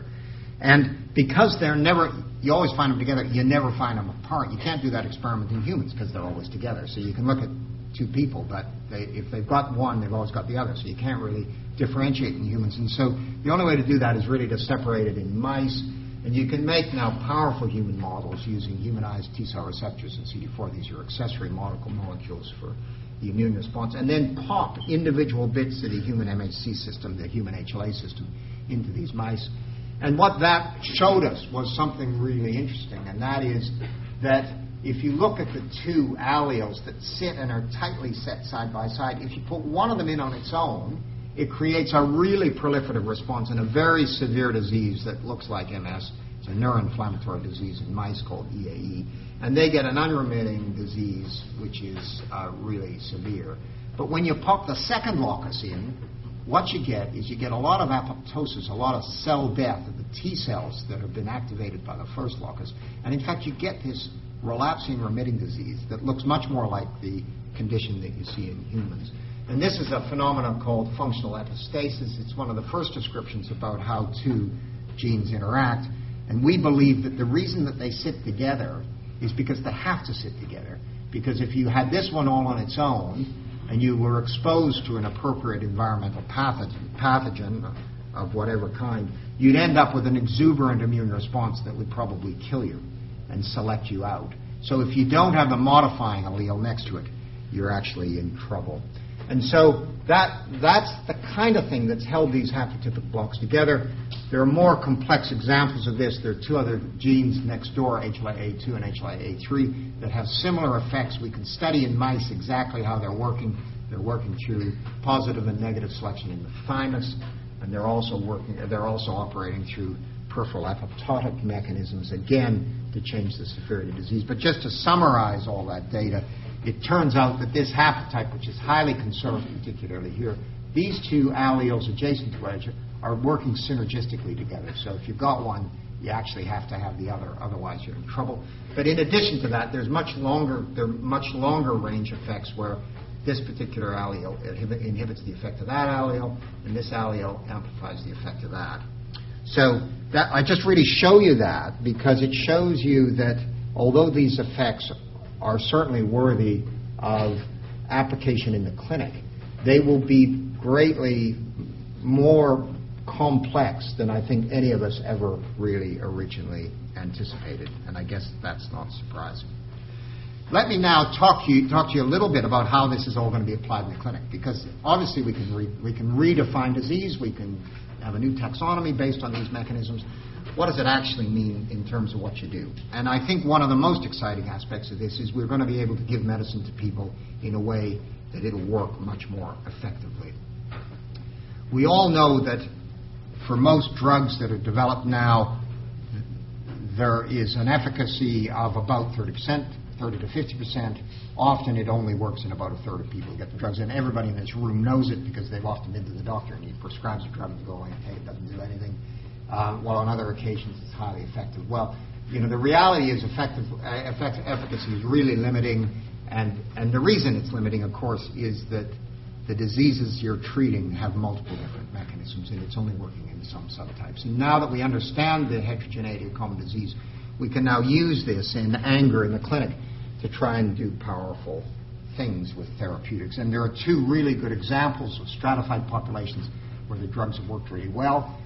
And because they're never, you always find them together, you never find them apart. You can't do that experiment in humans because they're always together. So you can look at two people, but they, if they've got one, they've always got the other. So you can't really differentiate in humans. And so the only way to do that is really to separate it in mice. And you can make now powerful human models using humanized T-cell receptors and C D four. These are accessory molecules for the immune response. And then pop individual bits of the human M H C system, the human H L A system, into these mice. And what that showed us was something really interesting, and that is that if you look at the two alleles that sit and are tightly set side by side, if you put one of them in on its own, it creates a really proliferative response in a very severe disease that looks like M S. It's a neuroinflammatory disease in mice called E A E. And they get an unremitting disease, which is uh, really severe. But when you pop the second locus in, what you get is you get a lot of apoptosis, a lot of cell death of the T cells that have been activated by the first locus. And in fact, you get this relapsing remitting disease that looks much more like the condition that you see in humans. And this is a phenomenon called functional epistasis. It's one of the first descriptions about how two genes interact. And we believe that the reason that they sit together is because they have to sit together. Because if you had this one all on its own and you were exposed to an appropriate environmental pathogen, pathogen of whatever kind, you'd end up with an exuberant immune response that would probably kill you and select you out. So if you don't have the modifying allele next to it, you're actually in trouble. And so that that's the kind of thing that's held these haplotypic blocks together. There are more complex examples of this. There are two other genes next door, H L A A two and H L A A three, that have similar effects. We can study in mice exactly how they're working. They're working through positive and negative selection in the thymus, and they're also working. They're also operating through peripheral apoptotic mechanisms, again, to change the severity of disease. But just to summarize all that data, it turns out that this haplotype, which is highly conserved, particularly here, these two alleles adjacent to each other are working synergistically together. So if you've got one, you actually have to have the other, otherwise you're in trouble. But in addition to that, there's much longer, there are much longer range effects where this particular allele inhibits the effect of that allele, and this allele amplifies the effect of that. So that, I just really show you that because it shows you that although these effects are certainly worthy of application in the clinic, they will be greatly more complex than I think any of us ever really originally anticipated, and I guess that's not surprising. Let me now talk to you, talk to you a little bit about how this is all going to be applied in the clinic, because obviously we can, re, we can redefine disease, we can have a new taxonomy based on these mechanisms. What does it actually mean in terms of what you do? And I think one of the most exciting aspects of this is we're going to be able to give medicine to people in a way that it'll work much more effectively. We all know that for most drugs that are developed now, there is an efficacy of about thirty percent, thirty to fifty percent. Often it only works in about a third of people who get the drugs, and everybody in this room knows it because they've often been to the doctor and he prescribes a drug and you go, hey, it doesn't do anything. Uh, while on other occasions it's highly effective. Well, you know, the reality is effective, uh, effect, efficacy is really limiting, and, and the reason it's limiting, of course, is that the diseases you're treating have multiple different mechanisms, and it's only working in some subtypes. And now that we understand the heterogeneity of common disease, we can now use this in anger in the clinic to try and do powerful things with therapeutics. And there are two really good examples of stratified populations where the drugs have worked really well.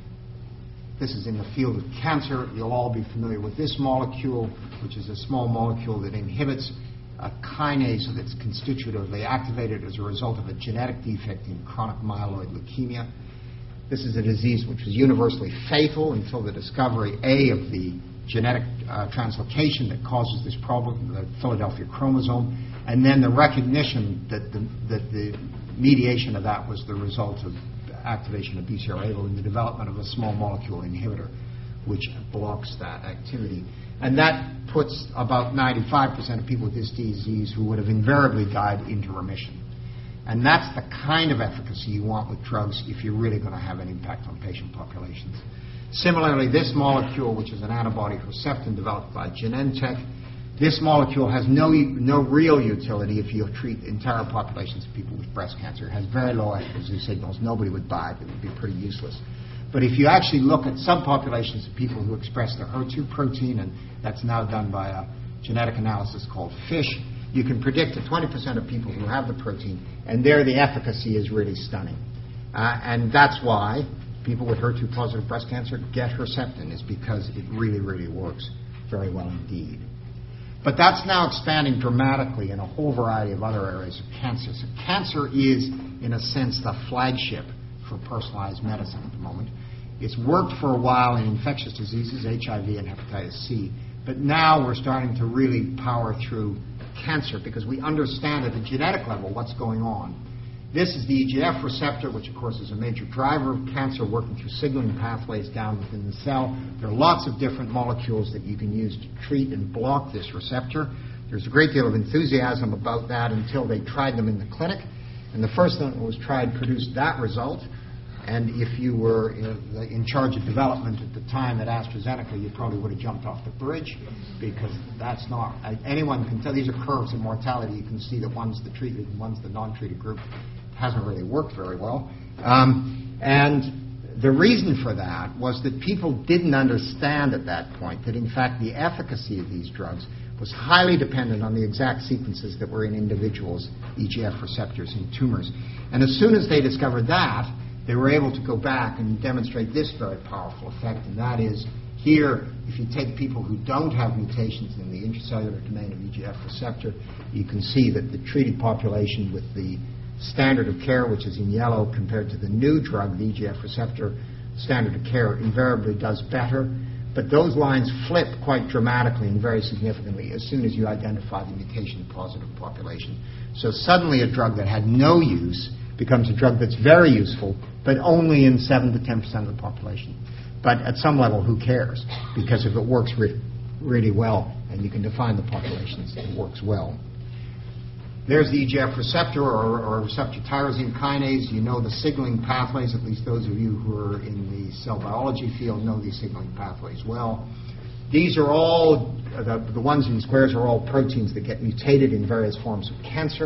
This is in the field of cancer. You'll all be familiar with this molecule, which is a small molecule that inhibits a kinase that's constitutively activated as a result of a genetic defect in chronic myeloid leukemia. This is a disease which was universally fatal until the discovery, A, of the genetic uh, translocation that causes this problem, the Philadelphia chromosome, and then the recognition that the, that the mediation of that was the result of activation of B C R A and the development of a small molecule inhibitor which blocks that activity. And that puts about ninety-five percent of people with this disease who would have invariably died into remission. And that's the kind of efficacy you want with drugs if you're really going to have an impact on patient populations. Similarly, this molecule, which is an antibody Herceptin developed by Genentech, this molecule has no, no real utility if you treat entire populations of people with breast cancer. It has very low efficacy signals. Nobody would buy it. It would be pretty useless. But if you actually look at subpopulations of people who express the H E R two protein, and that's now done by a genetic analysis called FISH, you can predict that twenty percent of people who have the protein, and there the efficacy is really stunning. Uh, and that's why people with H E R two positive breast cancer get Herceptin, is because it really, really works very well indeed. But that's now expanding dramatically in a whole variety of other areas of cancer. So cancer is, in a sense, the flagship for personalized medicine at the moment. It's worked for a while in infectious diseases, H I V and hepatitis C, but now we're starting to really power through cancer because we understand at the genetic level what's going on. This is the E G F receptor, which of course is a major driver of cancer, working through signaling pathways down within the cell. There are lots of different molecules that you can use to treat and block this receptor. There's a great deal of enthusiasm about that until they tried them in the clinic. And the first one that was tried produced that result. And if you were in charge of development at the time at AstraZeneca, you probably would have jumped off the bridge, because that's not, anyone can tell, these are curves of mortality. You can see that one's the treated and one's the non-treated group. It hasn't really worked very well. Um, and the reason for that was that people didn't understand at that point that, in fact, the efficacy of these drugs was highly dependent on the exact sequences that were in individuals' E G F receptors in tumors. And as soon as they discovered that, they were able to go back and demonstrate this very powerful effect, and that is here, if you take people who don't have mutations in the intracellular domain of E G F receptor, you can see that the treated population with the standard of care, which is in yellow, compared to the new drug, the E G F receptor standard of care, invariably does better. But those lines flip quite dramatically and very significantly as soon as you identify the mutation-positive population. So suddenly a drug that had no use becomes a drug that's very useful, but only in seven to ten percent of the population. But at some level, who cares? Because if it works re- really well, and you can define the populations, it works well. There's the E G F receptor, or, or receptor tyrosine kinase. You know the signaling pathways, at least those of you who are in the cell biology field know these signaling pathways well. These are all, the, the ones in squares are all proteins that get mutated in various forms of cancer.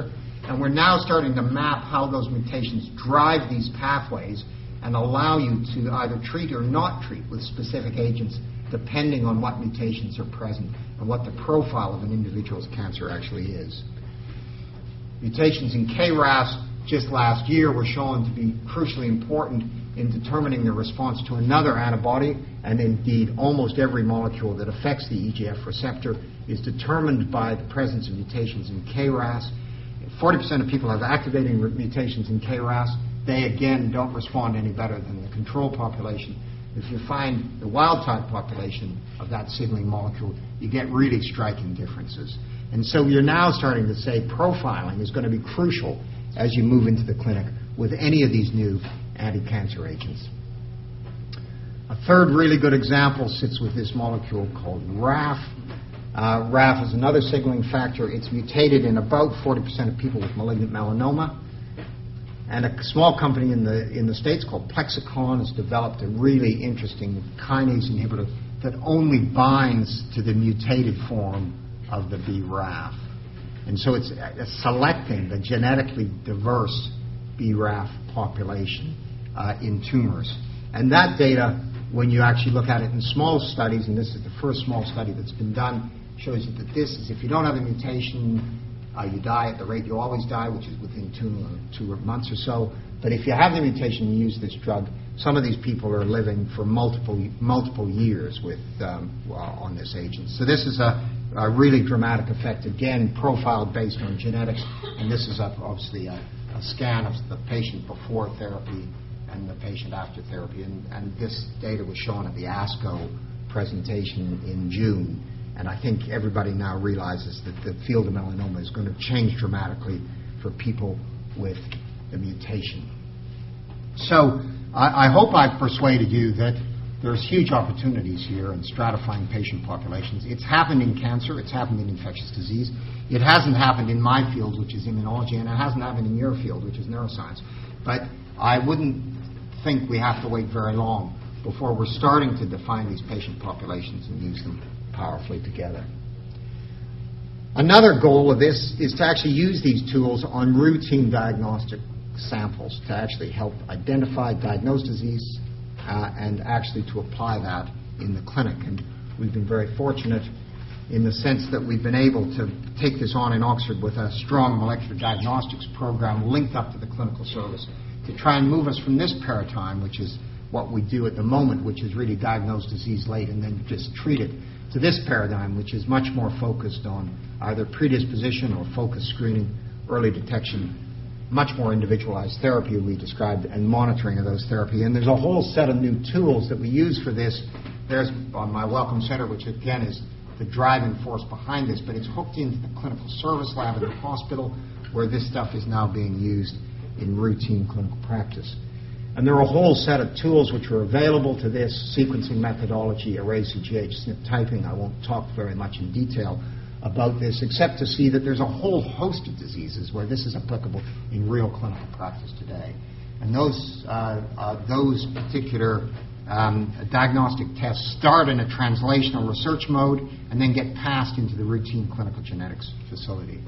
And we're now starting to map how those mutations drive these pathways and allow you to either treat or not treat with specific agents depending on what mutations are present and what the profile of an individual's cancer actually is. Mutations in K R A S just last year were shown to be crucially important in determining the response to another antibody, and indeed almost every molecule that affects the E G F receptor is determined by the presence of mutations in K R A S. forty percent of people have activating mutations in K R A S. They, again, don't respond any better than the control population. If you find the wild-type population of that signaling molecule, you get really striking differences. And so you're now starting to say profiling is going to be crucial as you move into the clinic with any of these new anti-cancer agents. A third really good example sits with this molecule called R A F. Uh, R A F is another signaling factor. It's mutated in about forty percent of people with malignant melanoma. And a small company in the in the States called Plexicon has developed a really interesting kinase inhibitor that only binds to the mutated form of the B R A F. And so it's uh, selecting the genetically diverse B R A F population uh, in tumors. And that data, when you actually look at it in small studies, and this is the first small study that's been done, shows you that this is, if you don't have a mutation, uh, you die at the rate you always die, which is within two, two months or so. But if you have the mutation and you use this drug, some of these people are living for multiple multiple years with um, on this agent. So this is a, a really dramatic effect, again, profiled based on genetics. And this is a, obviously a, a scan of the patient before therapy and the patient after therapy. And, and this data was shown at the ASCO presentation in June. And I think everybody now realizes that the field of melanoma is going to change dramatically for people with the mutation. So I, I hope I've persuaded you that there's huge opportunities here in stratifying patient populations. It's happened in cancer. It's happened in infectious disease. It hasn't happened in my field, which is immunology, and it hasn't happened in your field, which is neuroscience. But I wouldn't think we have to wait very long before we're starting to define these patient populations and use them powerfully together. Another goal of this is to actually use these tools on routine diagnostic samples to actually help identify, diagnose disease, uh, and actually to apply that in the clinic. And we've been very fortunate in the sense that we've been able to take this on in Oxford with a strong molecular diagnostics program linked up to the clinical service to try and move us from this paradigm, which is what we do at the moment, which is really diagnose disease late and then just treat it, to this paradigm, which is much more focused on either predisposition or focused screening, early detection, much more individualized therapy we described, and monitoring of those therapy. And there's a whole set of new tools that we use for this. There's on my Wellcome Center, which again is the driving force behind this, but it's hooked into the clinical service lab in the hospital where this stuff is now being used in routine clinical practice. And there are a whole set of tools which are available to this: sequencing methodology, array C G H, S N P typing. I won't talk very much in detail about this, except to see that there's a whole host of diseases where this is applicable in real clinical practice today. And those, uh, uh, those particular um, diagnostic tests start in a translational research mode and then get passed into the routine clinical genetics facility.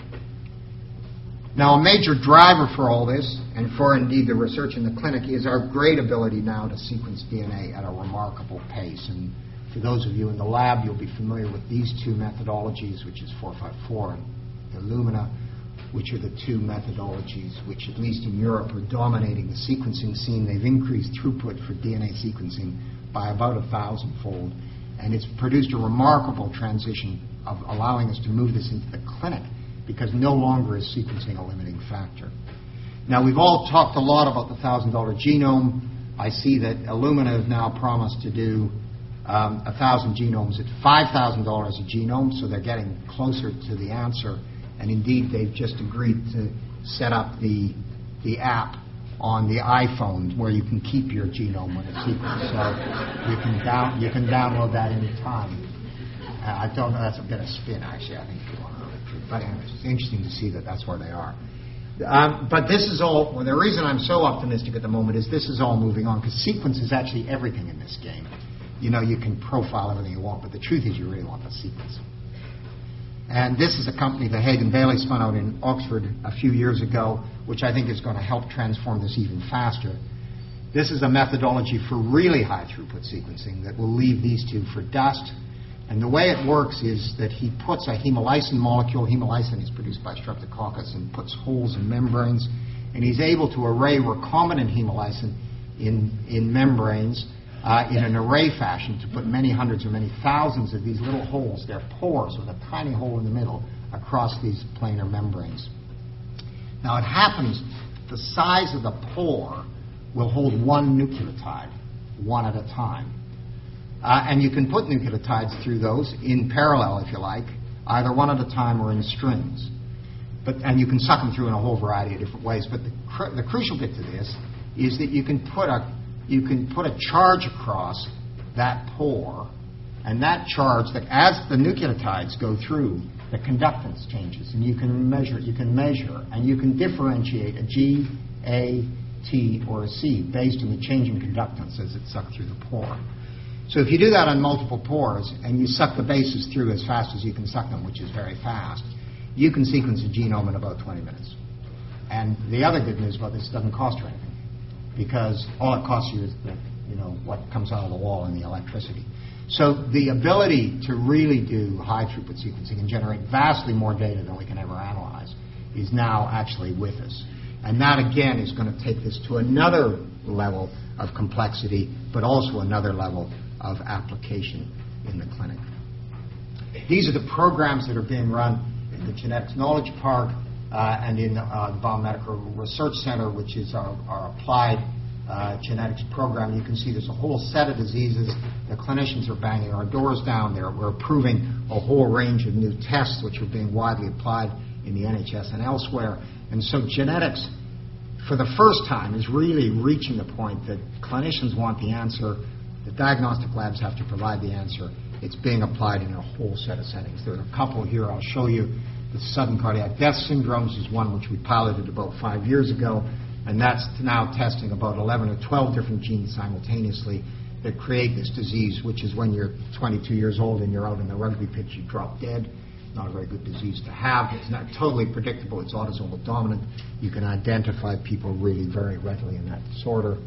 Now, a major driver for all this, and for indeed the research in the clinic, is our great ability now to sequence D N A at a remarkable pace. And for those of you in the lab, you'll be familiar with these two methodologies, which is four five four and Illumina, which are the two methodologies which, at least in Europe, are dominating the sequencing scene. They've increased throughput for D N A sequencing by about a thousand-fold, and it's produced a remarkable transition of allowing us to move this into the clinic, because no longer is sequencing a limiting factor. Now, we've all talked a lot about the one thousand dollar genome. I see that Illumina have now promised to do um, one thousand genomes at five thousand dollars a genome, so they're getting closer to the answer. And indeed, they've just agreed to set up the, the app on the iPhone where you can keep your genome when it's sequenced. So you can, down, you can download that any time. Uh, I don't know, that's a bit of spin, actually, I think. But anyways, it's interesting to see that that's where they are. Um, but this is all, well, the reason I'm so optimistic at the moment is this is all moving on, because sequence is actually everything in this game. You know, you can profile everything you want, but the truth is you really want the sequence. And this is a company that Hagan Bailey spun out in Oxford a few years ago, which I think is going to help transform this even faster. This is a methodology for really high throughput sequencing that will leave these two for dust. And the way it works is that he puts a hemolysin molecule, hemolysin is produced by Streptococcus, and puts holes in membranes. And he's able to array recombinant hemolysin in, in membranes uh, in an array fashion to put many hundreds or many thousands of these little holes, they're pores with a tiny hole in the middle, across these planar membranes. Now it happens the size of the pore will hold one nucleotide, one at a time. Uh, and you can put nucleotides through those in parallel, if you like, either one at a time or in strings. But, and you can suck them through in a whole variety of different ways. But the, cr- the crucial bit to this is that you can put a you can put a charge across that pore, and that charge, that as the nucleotides go through, the conductance changes, and you can measure. You can measure, and you can differentiate a G, A, T, or a C based on the change in conductance as it's sucked through the pore. So if you do that on multiple pores, and you suck the bases through as fast as you can suck them, which is very fast, you can sequence a genome in about twenty minutes. And the other good news about this, it doesn't cost you anything, because all it costs you is the, you know, what comes out of the wall and the electricity. So the ability to really do high throughput sequencing and generate vastly more data than we can ever analyze is now actually with us. And that, again, is going to take this to another level of complexity, but also another level of application in the clinic. These are the programs that are being run in the Genetics Knowledge Park uh, and in uh, the Biomedical Research Center, which is our, our applied uh, genetics program. You can see there's a whole set of diseases. The clinicians are banging our doors down there. We're approving a whole range of new tests which are being widely applied in the N H S and elsewhere. And so genetics, for the first time, is really reaching the point that clinicians want the answer. The diagnostic labs have to provide the answer. It's being applied in a whole set of settings. There are a couple here I'll show you. The sudden cardiac death syndromes is one which we piloted about five years ago, and that's now testing about eleven or twelve different genes simultaneously that create this disease, which is when you're twenty-two years old and you're out on the rugby pitch, you drop dead. Not a very good disease to have. It's not totally predictable. It's autosomal dominant. You can identify people really very readily in that disorder.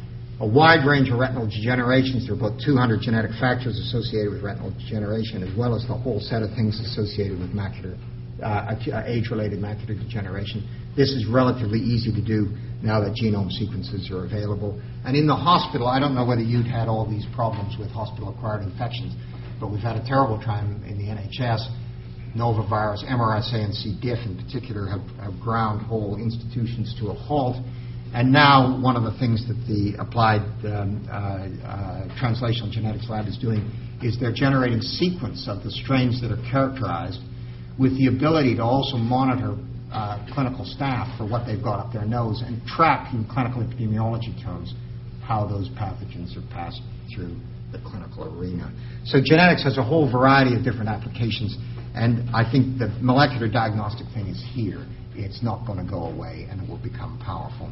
A wide range of retinal degenerations. There are about two hundred genetic factors associated with retinal degeneration, as well as the whole set of things associated with macular, uh, age-related macular degeneration. This is relatively easy to do now that genome sequences are available. And in the hospital, I don't know whether you'd had all these problems with hospital-acquired infections, but we've had a terrible time in the N H S. Novavirus, M R S A, and C. diff in particular have, have ground whole institutions to a halt. And now one of the things that the Applied um, uh, uh, Translational Genetics Lab is doing is they're generating sequence of the strains that are characterized with the ability to also monitor uh, clinical staff for what they've got up their nose and track in clinical epidemiology terms how those pathogens are passed through the clinical arena. So genetics has a whole variety of different applications, and I think the molecular diagnostic thing is here. It's not going to go away, and it will become powerful.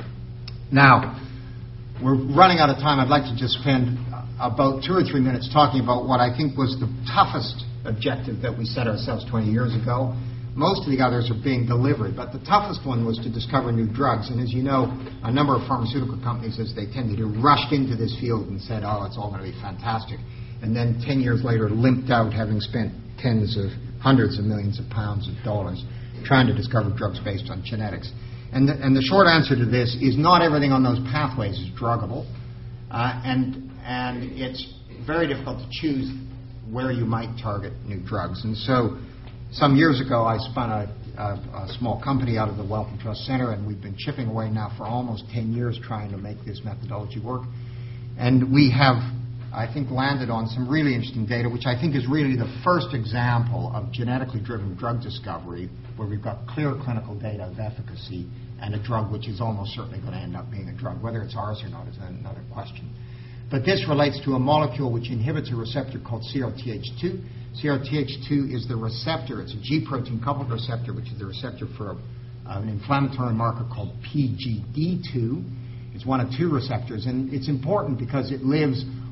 Now, we're running out of time. I'd like to just spend about two or three minutes talking about what I think was the toughest objective that we set ourselves twenty years ago. Most of the others are being delivered, but the toughest one was to discover new drugs. And as you know, a number of pharmaceutical companies, as they tend to do, rushed into this field and said, oh, it's all going to be fantastic. And then ten years later, limped out, having spent tens of hundreds of millions of pounds of dollars trying to discover drugs based on genetics. And the, and the short answer to this is not everything on those pathways is druggable, uh, and and it's very difficult to choose where you might target new drugs. And so some years ago, I spun a, a, a small company out of the Wellcome Trust Center, and we've been chipping away now for almost ten years trying to make this methodology work. And we have, I think, landed on some really interesting data, which I think is really the first example of genetically driven drug discovery where we've got clear clinical data of efficacy and a drug which is almost certainly going to end up being a drug. Whether it's ours or not is another question. But this relates to a molecule which inhibits a receptor called C R T H two. C R T H two is the receptor. It's a G protein coupled receptor, which is the receptor for a, uh, an inflammatory marker called P G D two. It's one of two receptors, and it's important because it lives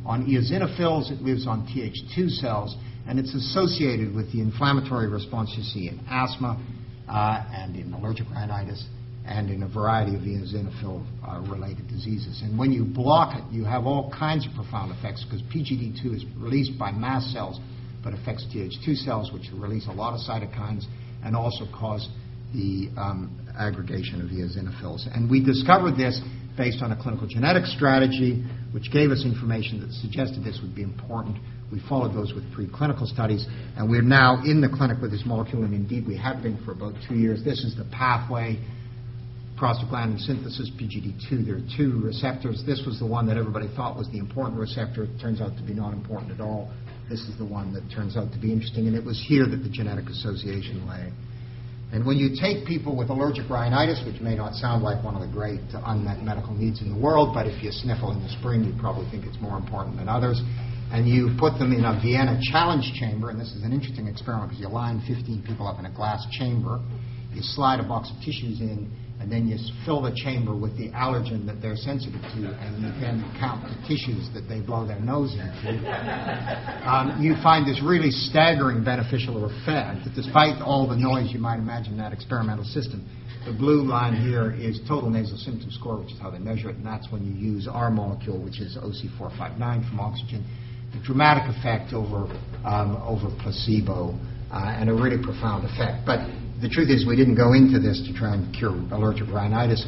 on eosinophils, it lives on T H two cells, and it's associated with the inflammatory response you see in asthma uh, and in allergic rhinitis and in a variety of eosinophil-related uh, diseases. And when you block it, you have all kinds of profound effects because P G D two is released by mast cells but affects T H two cells, which release a lot of cytokines and also cause the um, aggregation of eosinophils. And we discovered this based on a clinical genetics strategy, which gave us information that suggested this would be important. We followed those with preclinical studies, and we're now in the clinic with this molecule, and indeed we have been for about two years. This is the pathway, prostaglandin synthesis, P G D two. There are two receptors. This was the one that everybody thought was the important receptor. It turns out to be not important at all. This is the one that turns out to be interesting, and it was here that the genetic association lay. And when you take people with allergic rhinitis, which may not sound like one of the great unmet medical needs in the world, but if you sniffle in the spring, you probably think it's more important than others, and you put them in a Vienna challenge chamber, and this is an interesting experiment because you line fifteen people up in a glass chamber, you slide a box of tissues in, and then you fill the chamber with the allergen that they're sensitive to, and you can count the tissues that they blow their nose into. Um, you find this really staggering beneficial effect, that despite all the noise you might imagine in that experimental system. The blue line here is total nasal symptom score, which is how they measure it, and that's when you use our molecule, which is O C four fifty-nine from oxygen. The dramatic effect over, um, over placebo, uh, and a really profound effect. But the truth is, we didn't go into this to try and cure allergic rhinitis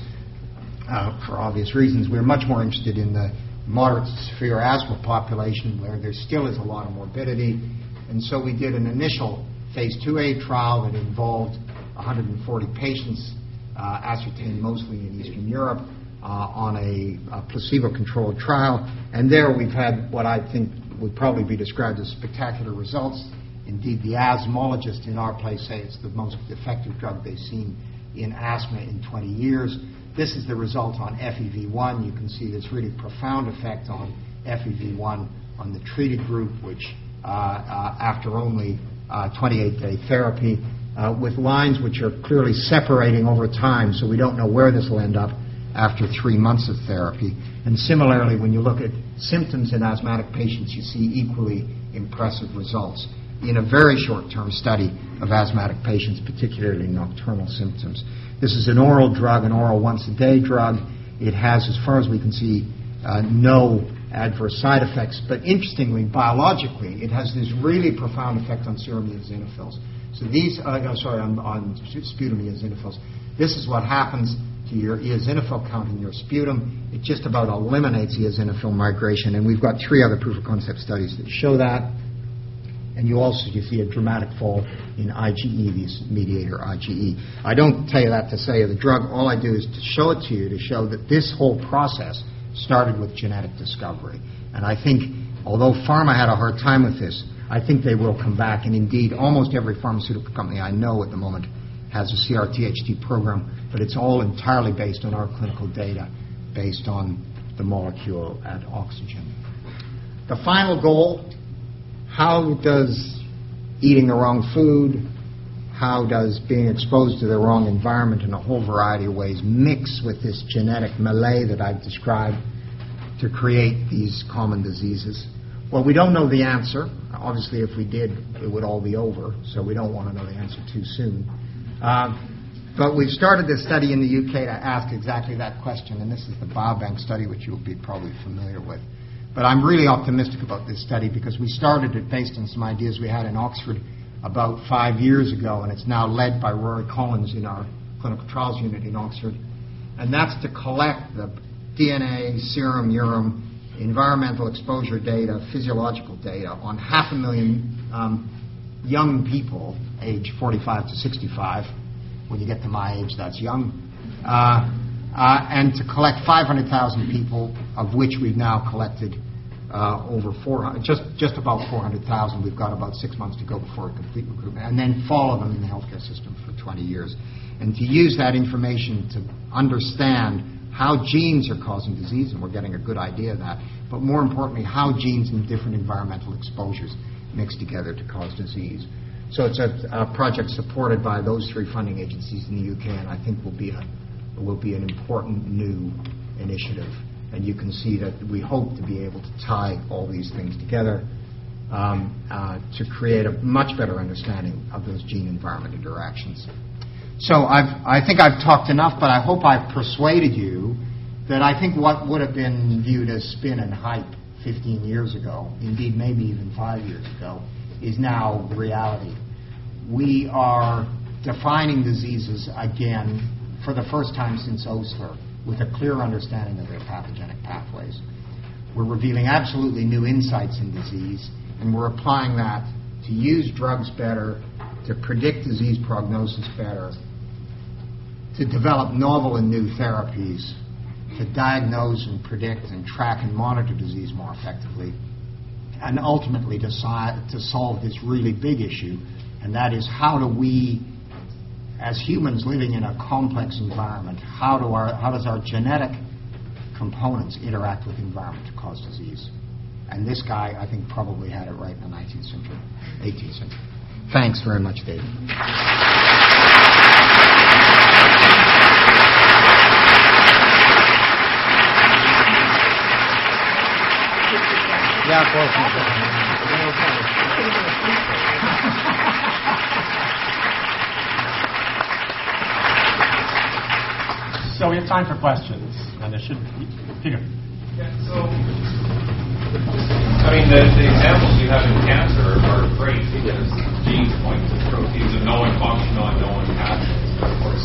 uh, for obvious reasons. We're much more interested in the moderate to severe asthma population, where there still is a lot of morbidity. And so we did an initial phase two A trial that involved one hundred forty patients, uh, ascertained mostly in Eastern Europe, uh, on a, a placebo-controlled trial. And there we've had what I think would probably be described as spectacular results. Indeed, the asthmologists in our place say it's the most effective drug they've seen in asthma in twenty years. This is the result on F E V one. You can see this really profound effect on F E V one on the treated group, which uh, uh, after only uh, twenty-eight day therapy, uh, with lines which are clearly separating over time, so we don't know where this will end up after three months of therapy. And similarly, when you look at symptoms in asthmatic patients, you see equally impressive results in a very short-term study of asthmatic patients, particularly nocturnal symptoms. This is an oral drug, an oral once-a-day drug. It has, as far as we can see, uh, no adverse side effects. But interestingly, biologically, it has this really profound effect on serum eosinophils. So these, uh, no, sorry, on, on sputum eosinophils. This is what happens to your eosinophil count in your sputum. It just about eliminates eosinophil migration, and we've got three other proof-of-concept studies that show that. And you also you see a dramatic fall in IgE, this mediator IgE. I don't tell you that to say the drug. All I do is to show it to you, to show that this whole process started with genetic discovery. And I think, although pharma had a hard time with this, I think they will come back. And indeed, almost every pharmaceutical company I know at the moment has a C R T H T program, but it's all entirely based on our clinical data, based on the molecule at oxygen. The final goal: how does eating the wrong food, how does being exposed to the wrong environment in a whole variety of ways mix with this genetic melee that I've described to create these common diseases? Well, we don't know the answer. Obviously, if we did, it would all be over, so we don't want to know the answer too soon. Uh, but we've started this study in the U K to ask exactly that question, and this is the Biobank study, which you'll be probably familiar with. But I'm really optimistic about this study because we started it based on some ideas we had in Oxford about five years ago, and it's now led by Rory Collins in our clinical trials unit in Oxford. And that's to collect the D N A, serum, urine, environmental exposure data, physiological data on half a million um, young people, age forty-five to sixty-five. When you get to my age, that's young. Uh, uh, and to collect five hundred thousand people, of which we've now collected uh, over four hundred, just, just about four hundred thousand. We've got about six months to go before a complete recruitment, and then follow them in the healthcare system for twenty years. And to use that information to understand how genes are causing disease, and we're getting a good idea of that, but more importantly, how genes in different environmental exposures mix together to cause disease. So it's a, a project supported by those three funding agencies in the U K, and I think will be a will be an important new initiative And you can see that we hope to be able to tie all these things together um, uh, to create a much better understanding of those gene-environment interactions. So I've, I think I've talked enough, but I hope I've persuaded you that I think what would have been viewed as spin and hype fifteen years ago, indeed maybe even five years ago, is now reality. We are defining diseases again for the first time since Osler with a clear understanding of their pathogenic pathways. We're revealing absolutely new insights in disease, and we're applying that to use drugs better, to predict disease prognosis better, to develop novel and new therapies, to diagnose and predict and track and monitor disease more effectively, and ultimately to, si- to solve this really big issue, and that is how do we, as humans living in a complex environment, how, do our, how does our genetic components interact with the environment to cause disease? And this guy, I think, probably had it right in the nineteenth century, eighteenth century. Thanks very much, David. Yeah, of course. So we have time for questions, and there should be. Peter. Yeah, so, I mean, the, the examples you have in cancer are great because genes point to proteins of known function on known pathways. Of course,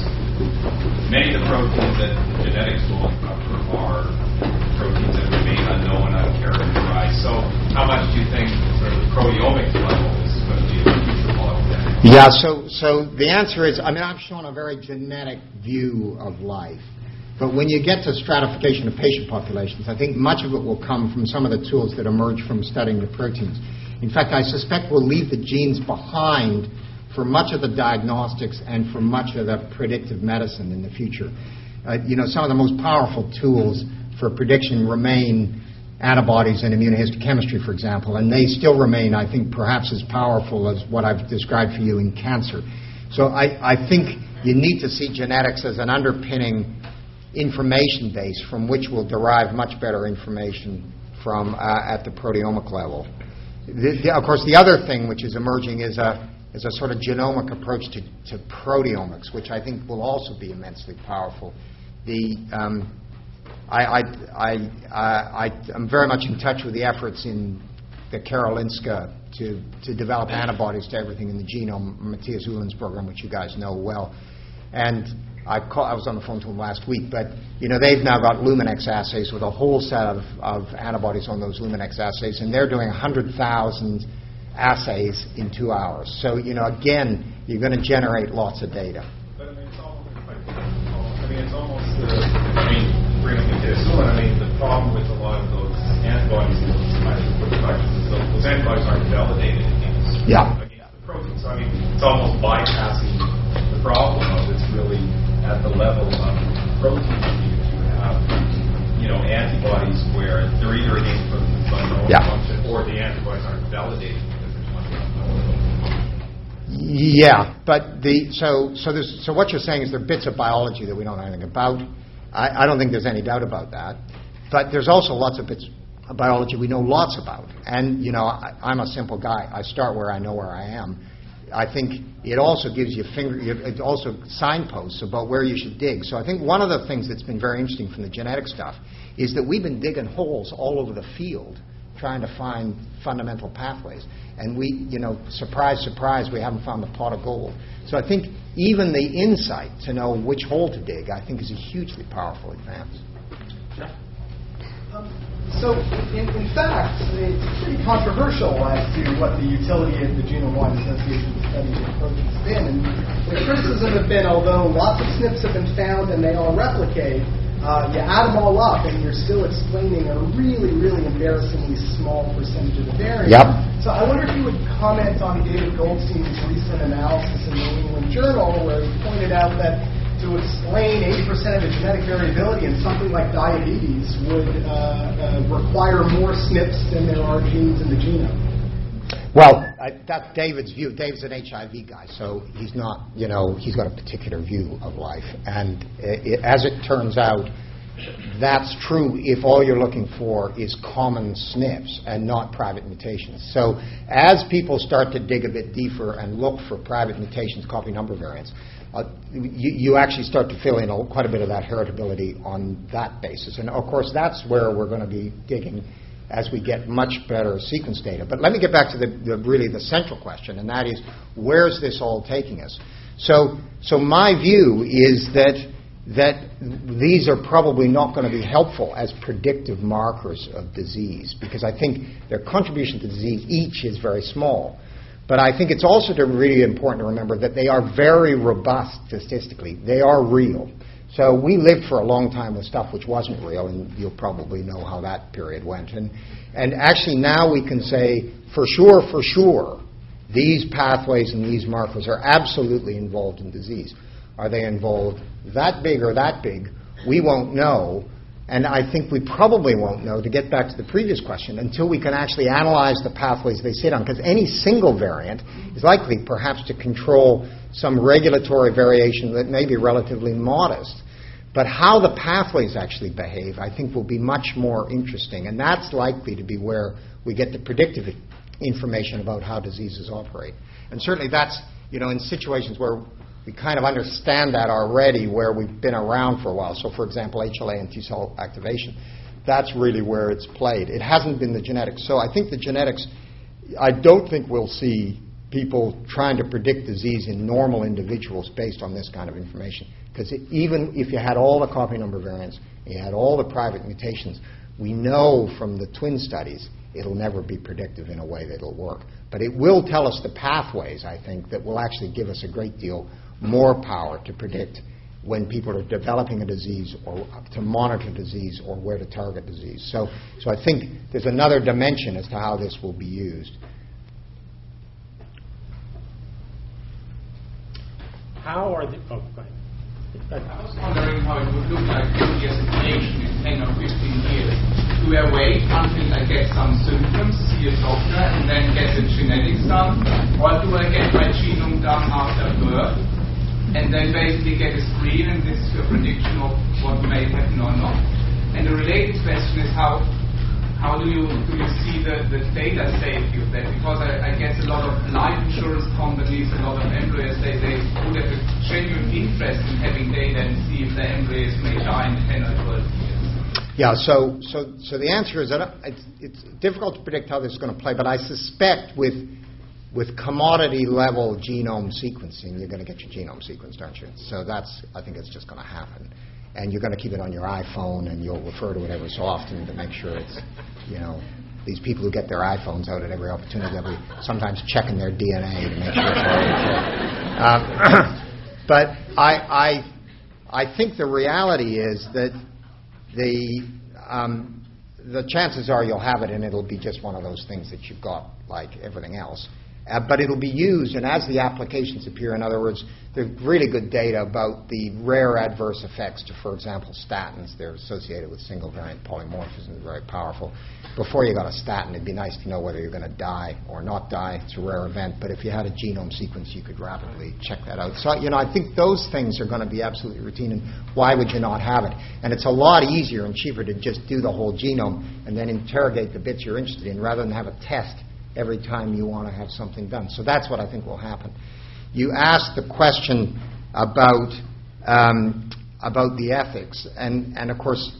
many of the proteins that the genetics will uncover are proteins that remain unknown, uncharacterized. So how much do you think sort of the proteomic level is going to be a future model? Yeah, so, so the answer is, I mean, I've shown a very genetic view of life. But when you get to stratification of patient populations, I think much of it will come from some of the tools that emerge from studying the proteins. In fact, I suspect we'll leave the genes behind for much of the diagnostics and for much of the predictive medicine in the future. Uh, you know, some of the most powerful tools for prediction remain antibodies and immunohistochemistry, for example, and they still remain, I think, perhaps as powerful as what I've described for you in cancer. So I, I think you need to see genetics as an underpinning information base from which we'll derive much better information from uh, at the proteomic level. The, the, of course, the other thing which is emerging is a is a sort of genomic approach to, to proteomics, which I think will also be immensely powerful. The um, I, I, I, I, I'm very much in touch with the efforts in the Karolinska to, to develop antibodies to everything in the genome, Matthias Uhlen's program, which you guys know well. And I, call, I was on the phone to him last week, but you know they've now got Luminex assays with a whole set of, of antibodies on those Luminex assays, and they're doing one hundred thousand assays in two hours. So, you know, again, you're going to generate lots of data. But I mean, it's almost, I mean, it's almost the, I mean, bringing it to Sue, I mean, the problem with a lot of those antibodies and those infections is those, those antibodies aren't validated against, yeah. against the protein. So, I mean, it's almost bypassing the problem of it's really at the level of protein. You have, you know, antibodies where they're either against proteins unknown yeah. function or the antibodies aren't validated. Yeah, but the so so there's so what you're saying is there are bits of biology that we don't know anything about. I, I don't think there's any doubt about that. But there's also lots of bits of biology we know lots about. And you know, I, I'm a simple guy. I start where I know where I am. I think it also gives you finger. It also signposts about where you should dig. So I think one of the things that's been very interesting from the genetic stuff is that we've been digging holes all over the field trying to find fundamental pathways. And we, you know, surprise, surprise, we haven't found the pot of gold. So I think even the insight to know which hole to dig, I think, is a hugely powerful advance. Sure. Um, so, in, in fact, it's pretty controversial as to what the utility of the genome-wide association study approach has been. And the criticism has been, although lots of S N Ps have been found and they all replicate, Uh, you add them all up, and you're still explaining a really, really embarrassingly small percentage of the variance. Yep. So I wonder if you would comment on David Goldstein's recent analysis in the New England Journal, where he pointed out that to explain eighty percent of the genetic variability in something like diabetes would uh, uh, require more S N Ps than there are genes in the genome. Well, I, that's David's view. David's an H I V guy, so he's not, you know, he's got a particular view of life. And it, as it turns out, that's true if all you're looking for is common S NPs and not private mutations. So as people start to dig a bit deeper and look for private mutations, copy number variants, uh, you, you actually start to fill in a, quite a bit of that heritability on that basis. And of course, that's where we're going to be digging as we get much better sequence data. But let me get back to the, the really the central question, and that is, where's this all taking us? So, so my view is that that these are probably not going to be helpful as predictive markers of disease, because I think their contribution to disease each is very small. But I think it's also really important to remember that they are very robust statistically. They are real. So we lived for a long time with stuff which wasn't real, and you'll probably know how that period went. And, and actually now we can say, for sure, for sure, these pathways and these markers are absolutely involved in disease. Are they involved that big or that big? We won't know. And I think we probably won't know, to get back to the previous question, until we can actually analyze the pathways they sit on. Because any single variant is likely perhaps to control some regulatory variation that may be relatively modest. But how the pathways actually behave, I think, will be much more interesting. And that's likely to be where we get the predictive information about how diseases operate. And certainly that's, you know, in situations where we kind of understand that already, where we've been around for a while. So, for example, H L A and T-cell activation, that's really where it's played. It hasn't been the genetics. So I think the genetics, I don't think we'll see people trying to predict disease in normal individuals based on this kind of information. Because even if you had all the copy number variants, you had all the private mutations, we know from the twin studies it'll never be predictive in a way that it'll work. But it will tell us the pathways, I think, that will actually give us a great deal more power to predict when people are developing a disease, or to monitor disease, or where to target disease. So, so I think there's another dimension as to how this will be used. How are the... Oh, go ahead. I was wondering how it would look like two years in patient in ten or fifteen years. Do I wait until I get some symptoms, see a doctor, and then get the genetics done? Or do I get my genome done after birth, and then basically get a screen, and this is your prediction of what may happen or not? And the related question is how how do you do you see the, the data safety of that? Because I, I guess a lot of life insurance companies, a lot of employers, they, they would have a genuine interest in having data and see if the employees may die in ten or twelve years. Yeah, so so so the answer is that it's, it's difficult to predict how this is going to play, but I suspect with with commodity level genome sequencing, you're going to get your genome sequenced, aren't you? So that's, I think it's just going to happen. And you're going to keep it on your iPhone, and you'll refer to it every so often to make sure it's, you know, these people who get their iPhones out at every opportunity, they'll be sometimes checking their D N A to make sure it's all okay. Um, but I, I, I think the reality is that the, um, the chances are you'll have it, and it'll be just one of those things that you've got like everything else. Uh, but it'll be used, and as the applications appear, in other words, there's really good data about the rare adverse effects to, for example, statins. They're associated with single-variant polymorphism, very powerful. Before you got a statin, it'd be nice to know whether you're going to die or not die. It's a rare event, but if you had a genome sequence, you could rapidly check that out. So, you know, I think those things are going to be absolutely routine, and why would you not have it? And it's a lot easier and cheaper to just do the whole genome and then interrogate the bits you're interested in, rather than have a test every time you want to have something done. So that's what I think will happen. You asked the question about um, about the ethics, and, and of course,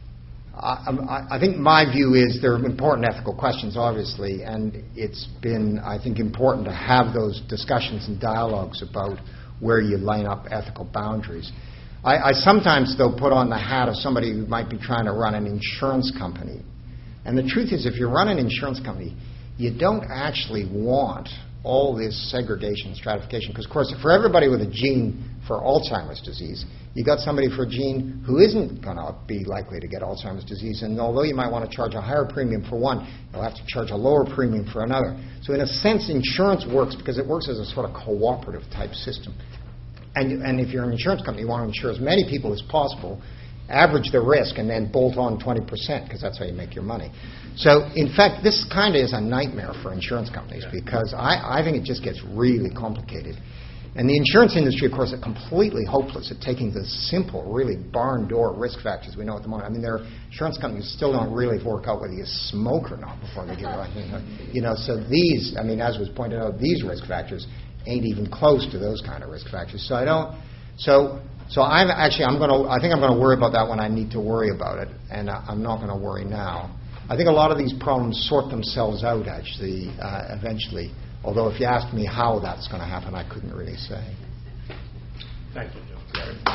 I, I think my view is there are important ethical questions, obviously, and it's been, I think, important to have those discussions and dialogues about where you line up ethical boundaries. I, I sometimes, though, put on the hat of somebody who might be trying to run an insurance company. And the truth is, if you run an insurance company, you don't actually want all this segregation, stratification, because, of course, for everybody with a gene for Alzheimer's disease, you got somebody for a gene who isn't going to be likely to get Alzheimer's disease, and although you might want to charge a higher premium for one, you'll have to charge a lower premium for another. So in a sense, insurance works because it works as a sort of cooperative type system. And, and if you're an insurance company, you want to insure as many people as possible, average the risk, and then bolt on twenty percent, because that's how you make your money. So, in fact, this kind of is a nightmare for insurance companies, because I, I think it just gets really complicated. And the insurance industry, of course, is completely hopeless at taking the simple, really barn door risk factors we know at the moment. I mean, there are insurance companies still don't really work out whether you smoke or not before they give you, you know, you know. So these, I mean, as was pointed out, these risk factors ain't even close to those kind of risk factors. So I don't. So so I'm actually I'm going to. I think I'm going to worry about that when I need to worry about it, and I'm not going to worry now. I think a lot of these problems sort themselves out, actually, uh, eventually. Although if you asked me how that's going to happen, I couldn't really say. Thank you, John.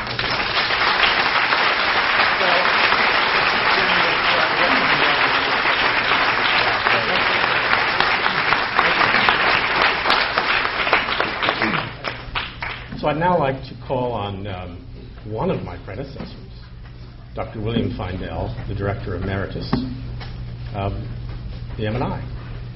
So I'd now like to call on um, one of my predecessors, Doctor William Findell, the Director Emeritus of the M and I.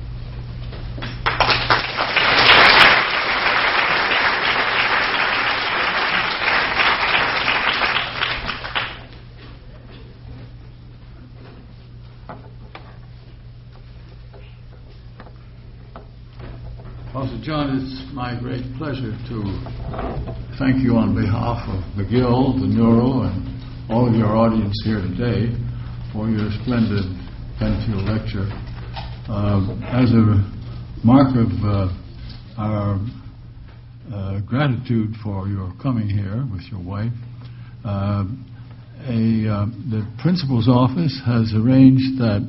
Professor John, it's my great pleasure to thank you on behalf of McGill, the Neuro, and all of your audience here today for your splendid Penfield lecture. Uh, as a mark of uh, our uh, gratitude for your coming here with your wife, uh, a, uh, the principal's office has arranged that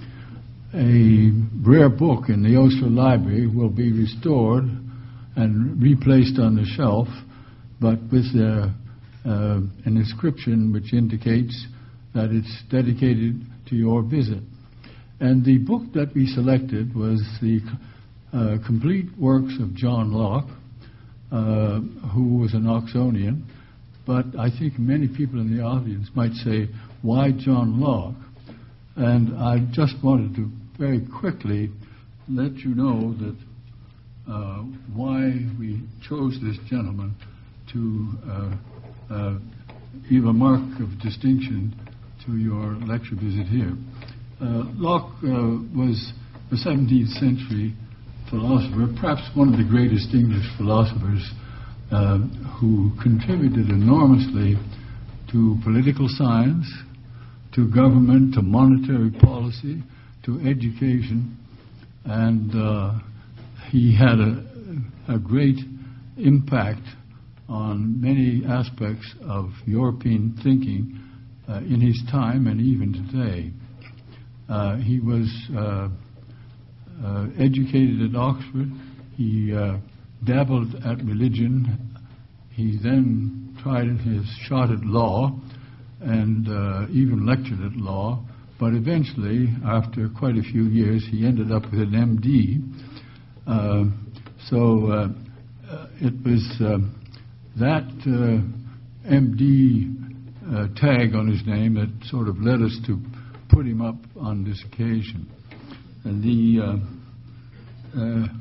a rare book in the Osler Library will be restored and replaced on the shelf, but with uh, uh, an inscription which indicates that it's dedicated to your visit. And the book that we selected was the uh, complete works of John Locke, uh, who was an Oxonian. But I think many people in the audience might say, why John Locke? And I just wanted to very quickly let you know that uh, why we chose this gentleman to uh, uh, give a mark of distinction to your lecture visit here. Uh, Locke uh, was a seventeenth century philosopher, perhaps one of the greatest English philosophers uh, who contributed enormously to political science, to government, to monetary policy, to education, and uh, he had a, a great impact on many aspects of European thinking uh, in his time and even today. Uh, he was uh, uh, educated at Oxford. He uh, dabbled at religion. He then tried his shot at law and uh, even lectured at law. But eventually, after quite a few years, he ended up with an M D. Uh, so uh, uh, it was uh, that uh, M D uh, tag on his name that sort of led us to put him up on this occasion. And the uh,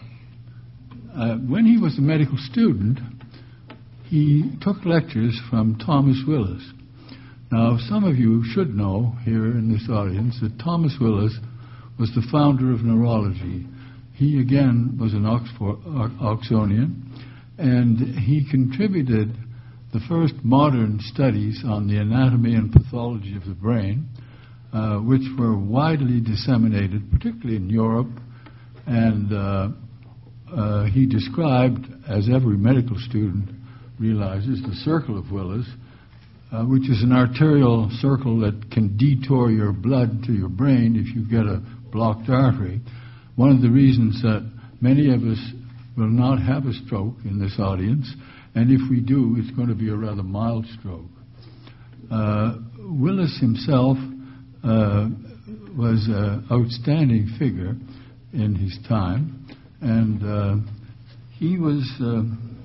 uh, uh, when he was a medical student, he took lectures from Thomas Willis. Now, some of you should know here in this audience that Thomas Willis was the founder of neurology. He, again, was an Oxford, Oxonian, and he contributed the first modern studies on the anatomy and pathology of the brain, uh, which were widely disseminated, particularly in Europe, and uh, uh, he described, as every medical student realizes, the circle of Willis, Uh, which is an arterial circle that can detour your blood to your brain if you get a blocked artery. One of the reasons that many of us will not have a stroke in this audience, and if we do, it's going to be a rather mild stroke. Uh, Willis himself uh, was an outstanding figure in his time, and uh, he was... Uh,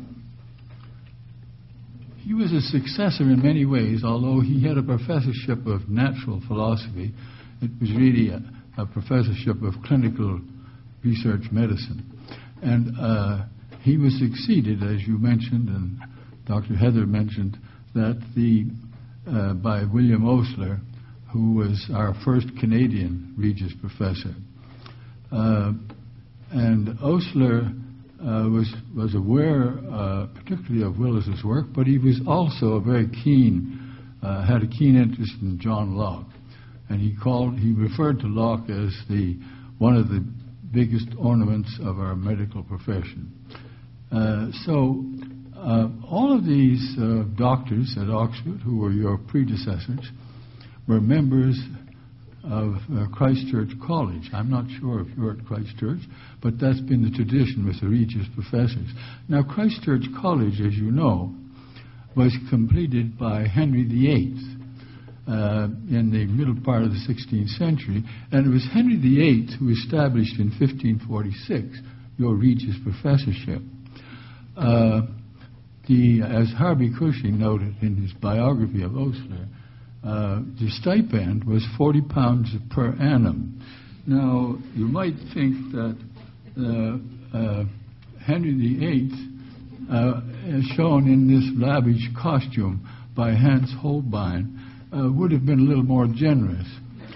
He was a successor in many ways, although he had a professorship of natural philosophy. It was really a, a professorship of clinical research medicine. And uh, he was succeeded, as you mentioned, and Doctor Heather mentioned, that the uh, by William Osler, who was our first Canadian Regius professor. Uh, and Osler uh, was was aware, uh, particularly of Willis's work, but he was also a very keen, uh, had a keen interest in John Locke, and he called, he referred to Locke as the one of the biggest ornaments of our medical profession. Uh, so, uh, all of these uh, doctors at Oxford, who were your predecessors, were members of uh, Christ Church College. I'm not sure if you're at Christ Church, but that's been the tradition with the Regius Professors. Now, Christ Church College, as you know, was completed by Henry the Eighth uh, in the middle part of the sixteenth century, and it was Henry the Eighth who established in fifteen forty-six your Regius Professorship. Uh, the, as Harvey Cushing noted in his biography of Osler, Uh, the stipend was forty pounds per annum. Now, you might think that uh, uh, Henry the Eighth, uh, as shown in this lavish costume by Hans Holbein, uh, would have been a little more generous.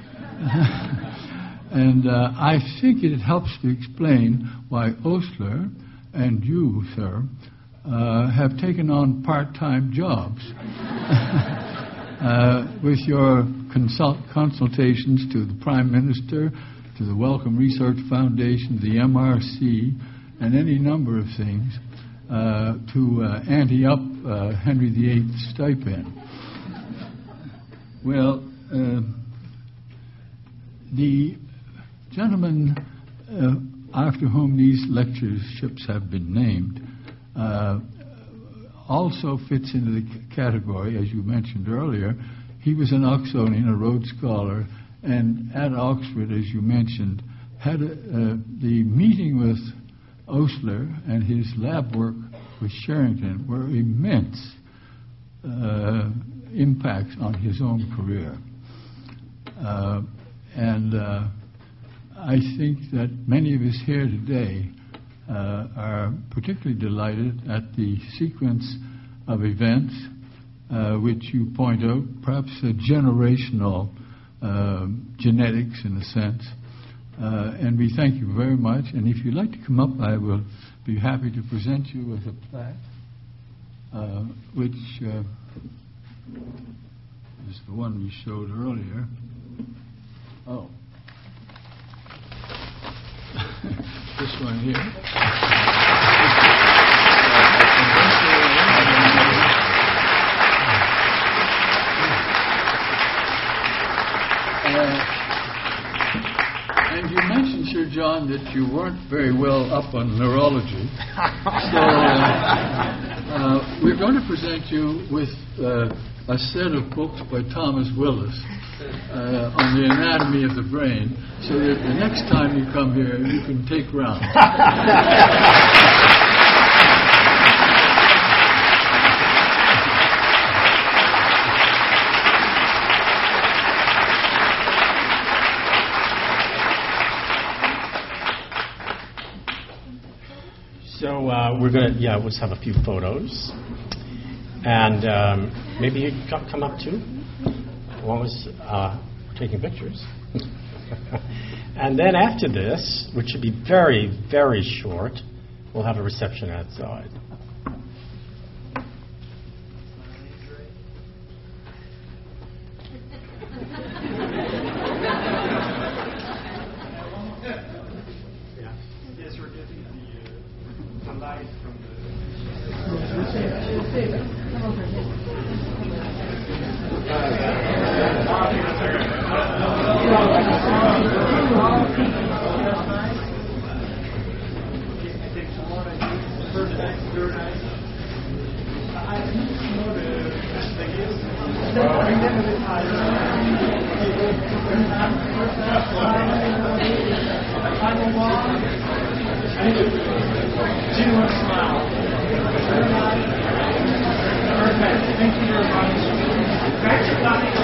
And uh, I think it helps to explain why Osler and you, sir, uh, have taken on part-time jobs. Uh, with your consult consultations to the Prime Minister, to the Wellcome Research Foundation, the M R C, and any number of things uh, to uh, ante up uh, Henry the Eighth's stipend. Well, uh, the gentleman uh, after whom these lectureships have been named uh, also fits into the category, as you mentioned earlier. He was an Oxonian, a Rhodes Scholar, and at Oxford, as you mentioned, had a, uh, the meeting with Osler and his lab work with Sherrington were immense uh, impacts on his own career. Uh, and uh, I think that many of us here today Uh, are particularly delighted at the sequence of events uh, which you point out, perhaps a generational uh, genetics in a sense. Uh, and we thank you very much. And if you'd like to come up, I will be happy to present you with a plaque, uh, which uh, is the one we showed earlier. Oh. This one here. Uh, and you mentioned, Sir John, that you weren't very well up on neurology. So uh, uh, we're going to present you with uh, a set of books by Thomas Willis uh, on the anatomy of the brain, so that the next time you come here, you can take rounds. So uh, we're going to, yeah, let's have a few photos. And um, maybe you come, come up too, while as uh, taking pictures. And then after this, which should be very, very short, we'll have a reception outside. Perfect. Thank you very much.